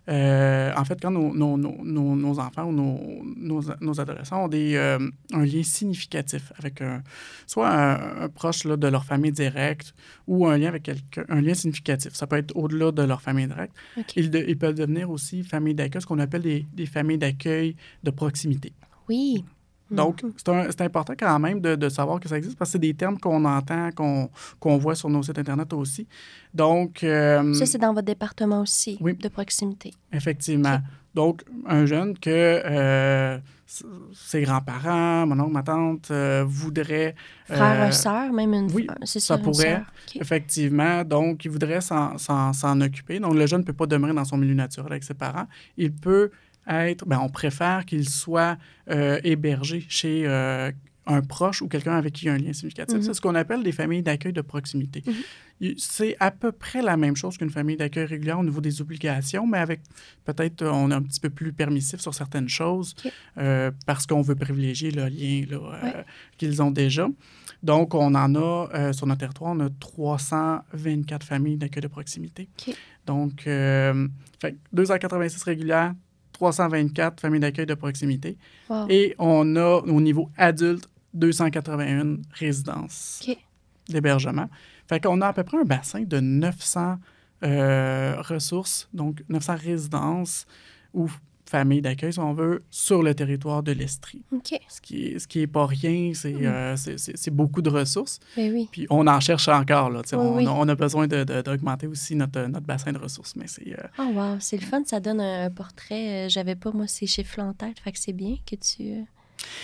B: euh, en fait, quand nos, nos, nos, nos- nos enfants ou nos, nos, nos adolescents ont des, euh, un lien significatif avec un, soit un, un proche là, de leur famille directe ou un lien avec quelqu'un, un lien significatif. Ça peut être au-delà de leur famille directe.
A: OK.
B: Ils, de- ils peuvent devenir aussi famille d'accueil, ce qu'on appelle des, des familles d'accueil de proximité.
A: Oui.
B: Donc,
A: Mhm.
B: c'est, un- c'est important quand même de, de savoir que ça existe parce que c'est des termes qu'on entend, qu'on, qu'on voit sur nos sites Internet aussi. Donc, euh,
A: Ça, c'est dans votre département aussi,
B: Oui.
A: de proximité.
B: effectivement.
A: OK.
B: Donc, un jeune que euh, s- ses grands-parents, mon oncle, ma tante euh, voudraient...
A: Frère,
B: euh,
A: un sœur, même une...
B: oui,
A: c'est
B: ça
A: ça, une
B: pourrait.
A: sœur. OK.
B: Effectivement, donc, il voudrait s'en, s'en- s'en occuper. Donc, le jeune ne peut pas demeurer dans son milieu naturel avec ses parents. Il peut être, ben, on préfère qu'il soit euh, hébergé chez euh, un proche ou quelqu'un avec qui il y a un lien significatif. Mm-hmm. C'est ce qu'on appelle des familles d'accueil de proximité. Mm-hmm. C'est à peu près la même chose qu'une famille d'accueil régulière au niveau des obligations, mais avec peut-être, on est un petit peu plus permissif sur certaines choses okay. euh, parce qu'on veut privilégier le lien là, euh, ouais. qu'ils ont déjà. Donc, on en a, euh, sur notre territoire, on a trois cent vingt-quatre familles d'accueil de proximité. Okay. Donc, euh, fait, deux cent quatre-vingt-six régulières, trois cent vingt-quatre familles d'accueil de proximité. Wow. Et on a, au niveau adulte, deux cent quatre-vingt-un résidences okay. d'hébergement. Fait qu'on a à peu près un bassin de neuf cents euh, ressources, donc neuf cents résidences ou familles d'accueil, si on veut, sur le territoire de l'Estrie.
A: Okay.
B: Ce qui est, ce qui est pas rien, c'est, mm. euh, c'est, c'est, c'est beaucoup de ressources.
A: Ben oui.
B: Puis on en cherche encore, là. Oui, on,
A: oui.
B: on a besoin de, de, d'augmenter aussi notre, notre bassin de ressources. Mais c'est, euh...
A: oh wow, c'est le fun, ça donne un, un portrait. J'avais pas, moi, ces chiffres-là en tête, fait que c'est bien que tu... Euh...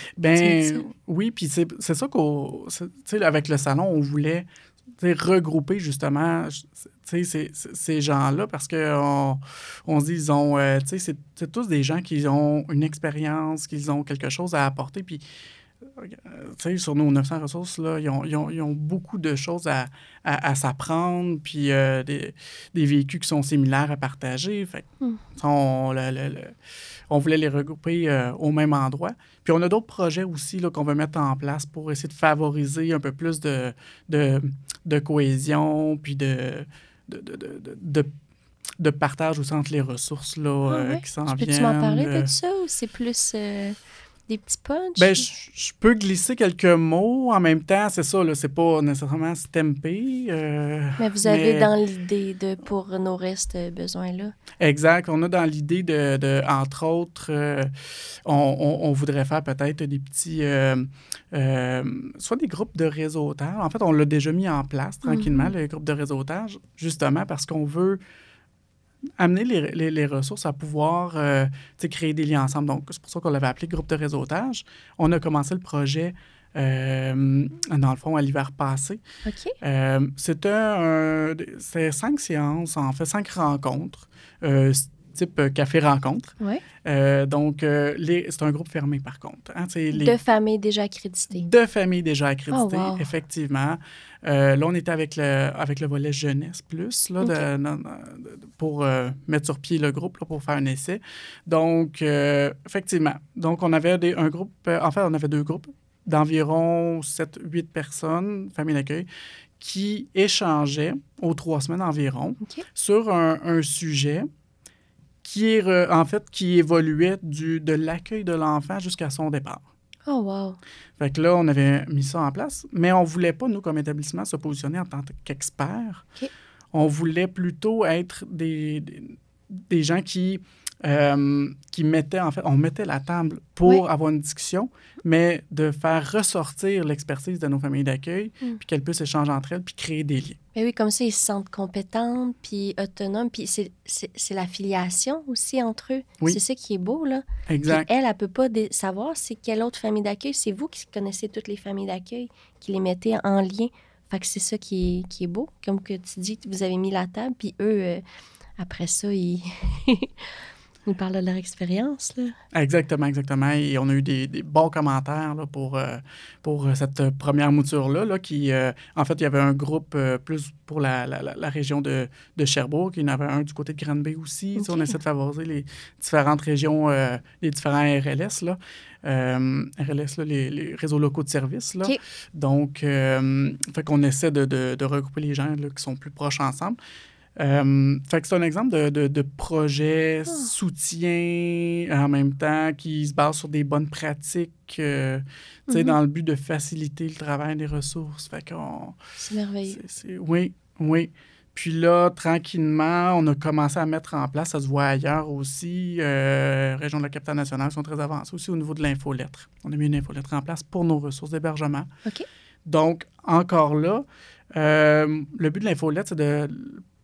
B: Ben oui, puis c'est, c'est ça qu'au... Tu sais, avec le salon, on voulait... regrouper justement ces, ces, ces gens-là parce qu'on on se dit ils ont euh, c'est, c'est tous des gens qui ont une expérience, qu'ils ont quelque chose à apporter. Puis euh, sur nos neuf cents ressources, là, ils, ont, ils, ont, ils ont beaucoup de choses à, à, à s'apprendre, puis euh, des, des vécus qui sont similaires à partager. Fait, mm. on, le, le, le, on voulait les regrouper euh, au même endroit. Puis on a d'autres projets aussi là, qu'on veut mettre en place pour essayer de favoriser un peu plus de, de, de cohésion, puis de, de, de, de, de, de partage aussi entre les ressources là, ah, euh,
A: ouais.
B: qui s'en
A: Peux-tu
B: viennent.
A: Peux-tu m'en parler de ça ou c'est plus... Euh... des petits punchs?
B: Ben, je peux glisser quelques mots. En même temps, c'est ça, là, c'est pas nécessairement stampé. Euh,
A: mais vous avez mais... dans l'idée de pour nourrir ce besoin-là?
B: Exact. On a dans l'idée de, de entre autres, euh, on, on, on voudrait faire peut-être des petits, euh, euh, soit des groupes de réseautage. En fait, on l'a déjà mis en place tranquillement, mm-hmm. les groupes de réseautage, justement parce qu'on veut amener les, les, les ressources à pouvoir euh, créer des liens ensemble. Donc, c'est pour ça qu'on l'avait appelé groupe de réseautage. On a commencé le projet, euh, dans le fond, à l'hiver passé.
A: OK.
B: Euh, c'était, un, c'était cinq séances, en fait, cinq rencontres, euh, type café-rencontre.
A: Oui.
B: Euh, donc, euh, les, c'est un groupe fermé, par contre. Hein, les,
A: de familles déjà accréditées.
B: De familles déjà accréditées,
A: oh, wow.
B: effectivement. Euh, là, on était avec le, avec le volet jeunesse plus, là, okay. de, de, de, pour euh, mettre sur pied le groupe, là, pour faire un essai. Donc, euh, effectivement. Donc, on avait des, un groupe, euh, en fait, on avait deux groupes d'environ sept huit personnes, familles d'accueil, qui échangeaient aux trois semaines environ
A: okay.
B: sur un, un sujet qui est, en fait, qui évoluait du, de l'accueil de l'enfant jusqu'à son départ.
A: Oh, wow!
B: Fait que là, on avait mis ça en place, mais on ne voulait pas, nous, comme établissement, se positionner en tant qu'experts.
A: Okay.
B: On voulait plutôt être des, des, des gens qui, euh, qui mettaient, en fait, on mettait la table pour oui. avoir une discussion, mais de faire ressortir l'expertise de nos familles d'accueil, mm. puis qu'elles puissent échanger entre elles, puis créer des liens.
A: Mais oui, comme ça, ils se sentent compétentes, puis autonomes, puis c'est, c'est, c'est la filiation aussi entre eux.
B: Oui.
A: C'est ça qui est beau, là.
B: Exact.
A: Puis elle, elle ne peut pas dé- savoir c'est quelle autre famille d'accueil. C'est vous qui connaissez toutes les familles d'accueil, qui les mettez en lien. Fait que c'est ça qui est, qui est beau. Comme que tu dis, vous avez mis la table, puis eux, euh, après ça, ils... Ils parlent de leur expérience, là.
B: Exactement, exactement. Et on a eu des, des bons commentaires là, pour, euh, pour cette première mouture-là. Là, qui, euh, en fait, il y avait un groupe euh, plus pour la, la, la région de, de Sherbrooke. Il y en avait un du côté de Granby aussi. Okay. On essaie de favoriser les différentes régions, euh, les différents R L S. Là. Euh, R L S, là, les, les réseaux locaux de services. Là.
A: Okay.
B: Donc, euh, fait qu'on essaie de, de, de regrouper les gens là, qui sont plus proches ensemble. Euh, fait que c'est un exemple de, de, de projet oh. soutien en même temps qui se base sur des bonnes pratiques euh, mm-hmm. dans le but de faciliter le travail des ressources. Fait qu'on,
A: c'est merveilleux.
B: C'est, c'est, oui, oui. Puis là, tranquillement, on a commencé à mettre en place, ça se voit ailleurs aussi, euh, région de la capitale nationale sont très avancées aussi au niveau de l'infolettre. On a mis une infolettre en place pour nos ressources d'hébergement.
A: OK. Donc,
B: encore là, euh, le but de l'infolettre, c'est de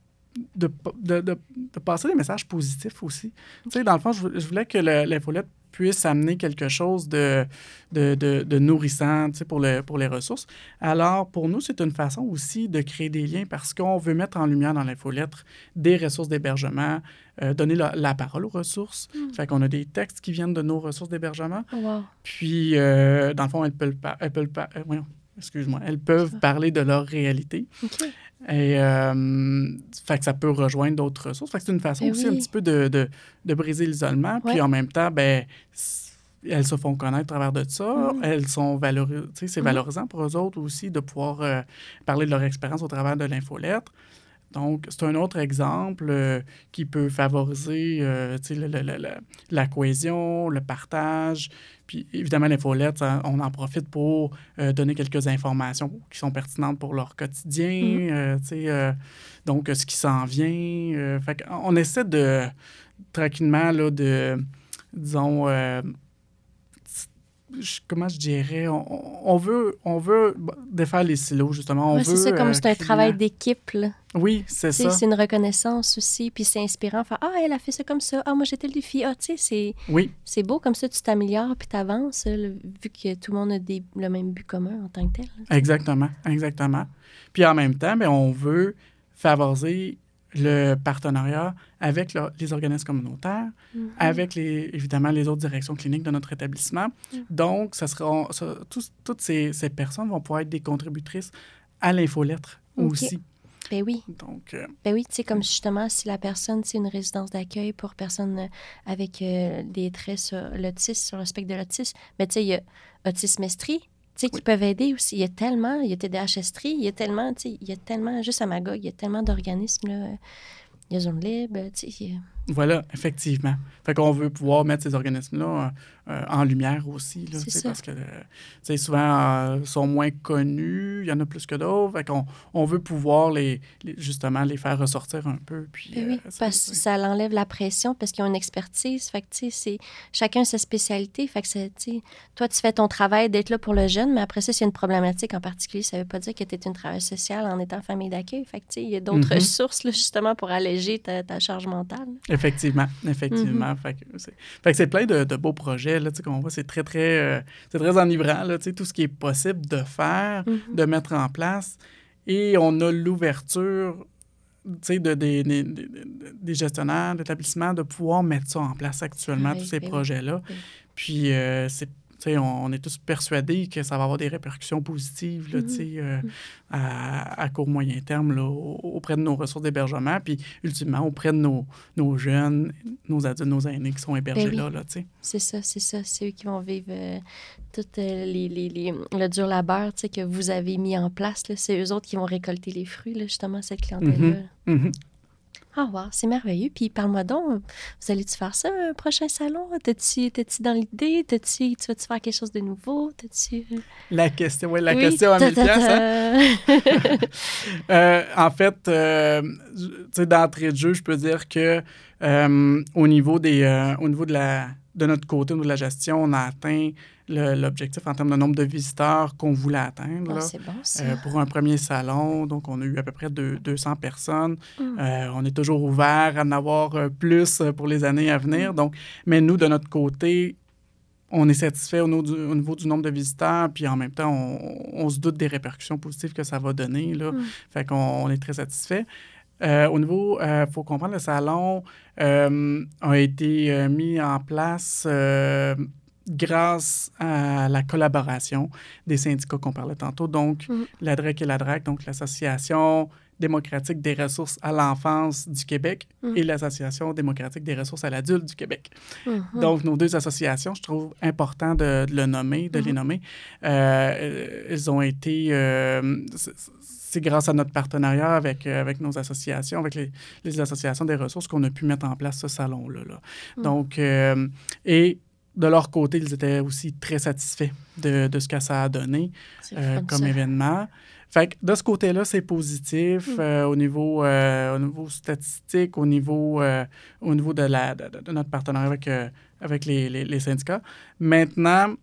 B: De, de, de, de passer des messages positifs aussi. Okay. Tu sais, dans le fond, je, je voulais que le, l'infolette puisse amener quelque chose de, de, de, de nourrissant pour, le, pour les ressources. Alors, pour nous, c'est une façon aussi de créer des liens parce qu'on veut mettre en lumière dans l'infolettre des ressources d'hébergement, euh, donner la, la parole aux ressources. Mm. Fait qu'on a des textes qui viennent de nos ressources d'hébergement.
A: Oh, wow.
B: Puis, euh, dans le fond, elles peuvent... Elles peuvent euh, voyons, excuse-moi, elles peuvent parler de leur réalité.
A: Okay.
B: Et euh, fait que ça peut rejoindre d'autres ressources. Fait que c'est une façon ben aussi oui. un petit peu de, de, de briser l'isolement. Ouais. Puis en même temps, ben, elles se font connaître à travers de ça. Mm-hmm. Elles sont valorisées. C'est mm-hmm. valorisant pour eux autres aussi de pouvoir euh, parler de leur expérience au travers de l'infolettre. Donc, c'est un autre exemple euh, qui peut favoriser euh, le, le, le, la cohésion, le partage. Puis, évidemment, l'infolette, ça, on en profite pour euh, donner quelques informations qui sont pertinentes pour leur quotidien. Mm-hmm. euh, euh, donc, ce qui s'en vient. Euh, fait on essaie de, tranquillement, là, de, disons... Euh, comment je dirais, on, on, veut, on veut défaire les silos, justement. On
A: ouais,
B: veut,
A: c'est ça, comme
B: euh,
A: c'est un travail d'équipe, là.
B: Oui, c'est
A: t'sais,
B: ça.
A: C'est une reconnaissance aussi, puis c'est inspirant. Enfin, ah, elle a fait ça comme ça. Ah, moi, j'étais le défi. Ah, tu sais, c'est,
B: oui.
A: c'est beau, comme ça, tu t'améliores, puis tu avances, vu que tout le monde a des, le même but commun en tant que tel. Là,
B: exactement, exactement. Puis en même temps, bien, on veut favoriser le partenariat avec le, les organismes communautaires, mm-hmm. avec, les, évidemment, les autres directions cliniques de notre établissement. Mm-hmm. Donc, ça sera, ça, tous, toutes ces, ces personnes vont pouvoir être des contributrices à l'infolettre okay. aussi.
A: Ben oui.
B: Donc, euh,
A: ben oui, tu sais, comme justement, si la personne, c'est une résidence d'accueil pour personnes avec euh, des traits sur l'autisme, sur le spectre de l'autisme, ben tu sais, il y a Autisme Estrie, tu sais, oui. qui peuvent aider aussi. Il y a tellement, il y a T D A H Estrie, il y a tellement, tu sais, il y a tellement, juste à Magog, il y a tellement d'organismes, là. Il y a Zone Libre, tu sais. A...
B: Voilà, effectivement. Fait qu'on veut pouvoir mettre ces organismes-là euh, en lumière aussi, là, parce que euh, souvent, ils euh, sont moins connus, il y en a plus que d'autres. Fait qu'on on veut pouvoir, les, les, justement, les faire ressortir un peu. Puis,
A: ben oui, euh, parce que ça l'enlève la pression, parce qu'ils ont une expertise. Fait que, tu sais, c'est chacun sa spécialité. Fait que, c'est, tu sais, toi, tu fais ton travail d'être là pour le jeune, mais après ça, s'il y a une problématique en particulier, ça ne veut pas dire que tu es une travailleuse sociale en étant famille d'accueil. Fait que, tu sais, il y a d'autres mm-hmm. ressources, là, justement, pour alléger ta, ta charge mentale.
B: Effectivement, effectivement. Mm-hmm. Fait, que c'est, fait que c'est plein de, de beaux projets, là, tu sais, qu'on voit, c'est très, très, euh, c'est très enivrant, là, tu sais, tout ce qui est possible de faire, mm-hmm. de mettre en place. Et on a l'ouverture, tu sais, de, de, de, de, de, des gestionnaires d'établissements de pouvoir mettre ça en place actuellement, oui, tous ces projets-là. Oui. Puis, euh, c'est On, on est tous persuadés que ça va avoir des répercussions positives là, mm-hmm. euh, à, à court moyen terme là, auprès de nos ressources d'hébergement, puis ultimement auprès de nos, nos jeunes, nos adultes, nos aînés qui sont hébergés ben oui. là. là
A: c'est ça, c'est ça. C'est eux qui vont vivre euh, tout euh, les, les, les, le dur labeur que vous avez mis en place. Là. C'est eux autres qui vont récolter les fruits, là, justement, cette clientèle-là.
B: Mm-hmm. Mm-hmm.
A: Ah, wow, c'est merveilleux. Puis parle-moi donc, vous allez-tu faire ça, un prochain salon? T'es-tu, t'es-tu dans l'idée? T'es-tu, tu vas-tu faire quelque chose de nouveau? T'es-tu...
B: La question, oui, la oui. question à mille piastres. Hein? euh, en fait, euh, tu sais, d'entrée de jeu, je peux dire que euh, au niveau des, euh, au niveau de la, de notre côté, au niveau de la gestion, on a atteint le, l'objectif en termes de nombre de visiteurs qu'on voulait atteindre.
A: Oh,
B: là,
A: c'est bon, ça.
B: Euh, pour un premier salon, donc on a eu à peu près deux, deux cents personnes. Mm. Euh, on est toujours ouvert à en avoir euh, plus pour les années à venir. Mm. Donc, mais nous, de notre côté, on est satisfait au niveau, du, au niveau du nombre de visiteurs, puis en même temps, on, on se doute des répercussions positives que ça va donner. Là. Mm. Fait qu'on on est très satisfait. Euh, au niveau, il euh, faut comprendre, le salon euh, a été euh, mis en place euh, grâce à la collaboration des syndicats qu'on parlait tantôt, donc mm-hmm. l'A D R E C et l'A D R A C, donc l'Association démocratique des ressources à l'enfance du Québec mm-hmm. et l'Association démocratique des ressources à l'adulte du Québec. Mm-hmm. Donc, nos deux associations, je trouve important de, de le nommer, de mm-hmm. les nommer. Euh, elles ont été... Euh, c'est grâce à notre partenariat avec, euh, avec nos associations, avec les, les associations des ressources qu'on a pu mettre en place ce salon-là. Là. Mm. Donc, euh, et de leur côté, ils étaient aussi très satisfaits de, de ce que ça a donné euh, comme ça. événement. Fait que de ce côté-là, c'est positif mm. euh, au, niveau, euh, au niveau statistique, au niveau, euh, au niveau de, la, de, de notre partenariat avec, euh, avec les, les, les syndicats. Maintenant,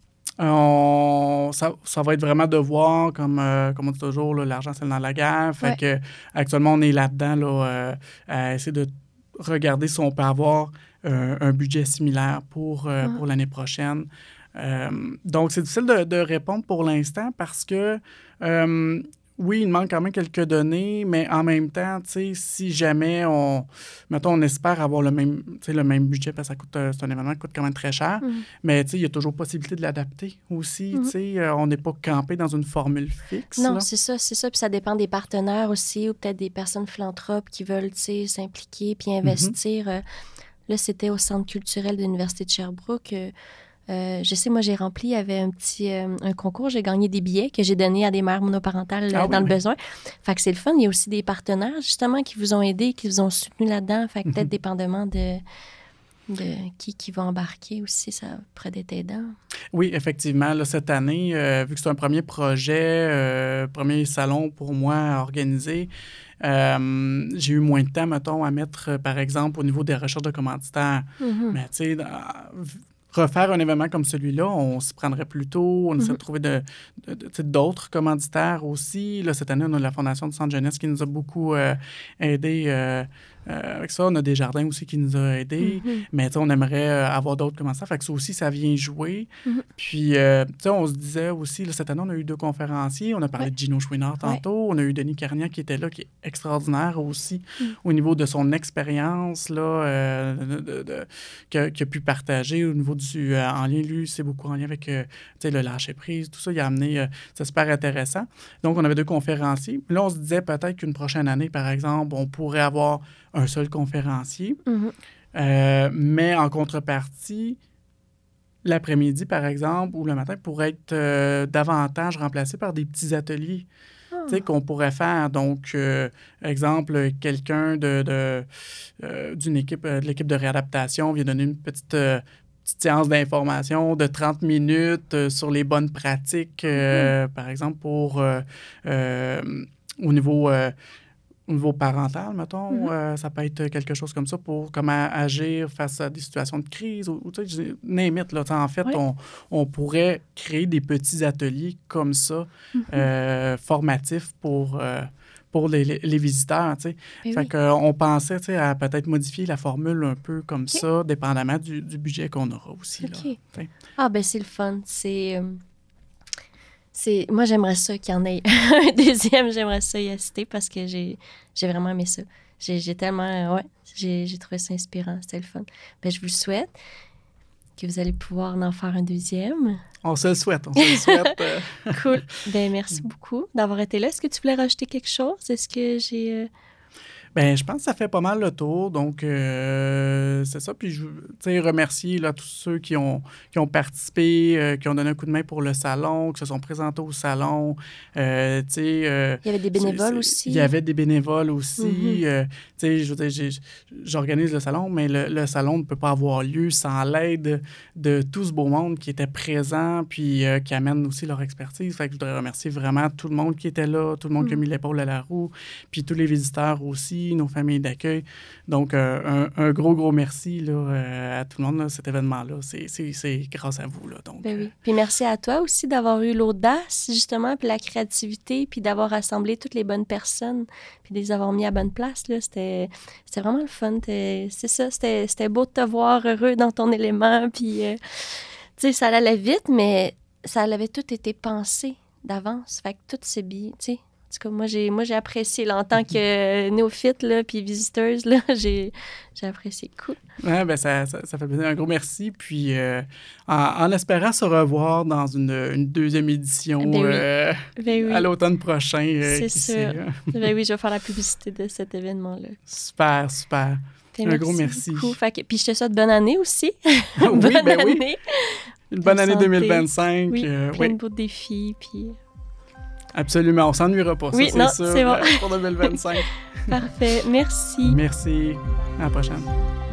B: On, ça, ça va être vraiment de voir, comme, euh, comme on dit toujours, là, l'argent, c'est dans la guerre. Fait ouais. que, actuellement, on est là-dedans là, euh, à essayer de regarder si on peut avoir euh, un budget similaire pour, euh,
A: Ah.
B: pour l'année prochaine. Euh, donc, c'est difficile de, de répondre pour l'instant parce que, euh, oui, il manque quand même quelques données, mais en même temps, tu sais, si jamais on, mettons, on espère avoir le même, tu sais, le même budget, parce que ça coûte, euh, c'est un événement qui coûte quand même très cher,
A: Mhm.
B: mais tu sais, il y a toujours possibilité de l'adapter aussi,
A: Mhm.
B: tu sais, euh, on n'est pas campé dans une formule fixe.
A: Non,
B: là.
A: c'est ça, c'est ça. Puis ça dépend des partenaires aussi, ou peut-être des personnes philanthropes qui veulent, tu sais, s'impliquer puis investir. Euh, Là, c'était au Centre culturel de l'Université de Sherbrooke. Euh, euh, je sais, moi, j'ai rempli, il y avait un petit euh, un concours, j'ai gagné des billets que j'ai donnés à des mères monoparentales euh,
B: Ah oui,
A: dans le
B: oui.
A: besoin. Fait que c'est le fun. Il y a aussi des partenaires, justement, qui vous ont aidé, qui vous ont soutenu là-dedans. Fait que peut-être
B: Mhm.
A: dépendamment de, de qui, qui va embarquer aussi, ça pourrait être aidant.
B: Oui, effectivement. Là, cette année, euh, vu que c'est un premier projet, euh, premier salon pour moi à organiser, euh, j'ai eu moins de temps, mettons, à mettre, euh, par exemple, au niveau des recherches de commanditaires.
A: Mhm.
B: Mais tu sais, dans- refaire un événement comme celui-là, on s'y prendrait plus tôt, on essaie
A: Mhm.
B: de trouver de, de- de- tu sais, d'autres commanditaires aussi. Là, cette année, on a la Fondation de Centre Jeunesse qui nous a beaucoup euh, aidés euh, euh, avec ça. On a Desjardins aussi qui nous a aidés.
A: Mhm.
B: Mais tu sais, on aimerait euh, avoir d'autres commanditaires. Fait que ça aussi, ça vient jouer.
A: Mhm.
B: Puis, euh, tu sais, on se disait aussi, là, cette année, on a eu deux conférenciers. On a parlé
A: Ouais.
B: de Gino Chouinard tantôt. On a eu Denis Carignan qui était là, qui est extraordinaire aussi
A: Mhm.
B: au niveau de son expérience, là, euh, de, de- de- que- qu'il a pu partager au niveau du... euh, en lien, lui, c'est beaucoup en lien avec euh, tu sais, le lâcher-prise, tout ça. Il a amené... euh, c'est super intéressant. Donc, on avait deux conférenciers. Puis là, on se disait peut-être qu'une prochaine année, par exemple, on pourrait avoir un seul conférencier.
A: Mhm.
B: Euh, mais en contrepartie, l'après-midi, par exemple, ou le matin, pourrait être euh, davantage remplacé par des petits ateliers
A: Ah.
B: tu sais, qu'on pourrait faire. Donc, euh, exemple, quelqu'un de, de, euh, d'une équipe, euh, de l'équipe de réadaptation vient donner une petite, euh, petite séance d'information de trente minutes euh, sur les bonnes pratiques, euh, par exemple, pour euh, euh, au niveau... euh, au niveau parental, mettons,
A: Mhm.
B: euh, ça peut être quelque chose comme ça pour comment agir face à des situations de crise ou, ou tu sais, je- name it, là, tu sais, en fait,
A: Oui.
B: on, on pourrait créer des petits ateliers comme ça,
A: Mhm.
B: euh, formatifs pour, euh, pour les, les- les visiteurs, tu sais.
A: Ben
B: Fait
A: oui.
B: que, euh, on pensait, tu sais, à peut-être modifier la formule un peu comme
A: OK.
B: ça, dépendamment du, du budget qu'on aura aussi, là,
A: OK.
B: tu sais.
A: Ah, ben c'est le fun. C'est. euh, c'est... Moi, j'aimerais ça qu'il y en ait un deuxième. J'aimerais ça y assister parce que j'ai, j'ai vraiment aimé ça. J'ai, j'ai tellement. euh, Ouais, j'ai, j'ai trouvé ça inspirant. C'était le fun. Ben, je vous le souhaite que vous allez pouvoir en faire un deuxième.
B: On se le souhaite, on se le souhaite. euh.
A: Cool. Ben, merci beaucoup d'avoir été là. Est-ce que tu voulais rajouter quelque chose? Est-ce que j'ai. euh,
B: Ben, je pense que ça fait pas mal le tour. Donc, euh, c'est ça. Puis, je tu sais, remercier là, tous ceux qui ont, qui ont participé, euh, qui ont donné un coup de main pour le salon, qui se sont présentés au salon. Euh, tu sais, euh,
A: Il y avait des
B: c'est-
A: bénévoles
B: c'est-
A: aussi.
B: Il y avait des bénévoles aussi.
A: Mhm.
B: Euh, tu sais, je veux dire, j'ai- j'organise le salon, mais le, le salon ne peut pas avoir lieu sans l'aide de tout ce beau monde qui était présent puis euh, qui amène aussi leur expertise. Fait que je voudrais remercier vraiment tout le monde qui était là, tout le monde qui a
A: Mhm.
B: mis l'épaule à la roue, puis tous les visiteurs aussi, nos familles d'accueil. Donc, euh, un, un gros, gros merci là, euh, à tout le monde, là, cet événement-là. C'est, c'est, c'est grâce à vous. Là, donc,
A: Ben
B: euh,
A: oui. Puis merci à toi aussi d'avoir eu l'audace, justement, puis la créativité, puis d'avoir rassemblé toutes les bonnes personnes, puis de les avoir mis à bonne place. Là. C'était, c'était vraiment le fun. T'es- C'est ça, c'était, c'était beau de te voir heureux dans ton élément. Puis, euh, tu sais, ça allait vite, mais ça avait tout été pensé d'avance. Fait que tout s'est bien, tu sais. En tout cas, moi, j'ai, moi, j'ai apprécié là, en tant que néophyte, là, puis visiteuse, là, j'ai, j'ai apprécié. Cool.
B: ouais, ben, ça, ça, ça fait plaisir. Un gros merci. Puis, euh, en, en espérant se revoir dans une, une deuxième édition
A: Ben oui.
B: euh,
A: Ben oui.
B: à l'automne prochain. euh,
A: C'est
B: qui
A: sûr.
B: sait, hein.
A: Ben oui, je vais faire la publicité de cet événement-là.
B: Super, super.
A: Ben,
B: Un gros merci.
A: beaucoup. Fait que- puis je te souhaite bonne année aussi.
B: oui,
A: bonne
B: ben oui.
A: année.
B: Une bonne
A: Bonne
B: année
A: santé.
B: deux mille vingt-cinq.
A: Oui,
B: euh,
A: plein
B: oui.
A: de beaux défis. Puis...
B: Absolument. On s'ennuiera pas.
A: Oui,
B: ça, c'est
A: non,
B: sûr,
A: c'est bon.
B: euh, pour deux mille vingt-cinq.
A: Parfait. Merci.
B: Merci. À la prochaine.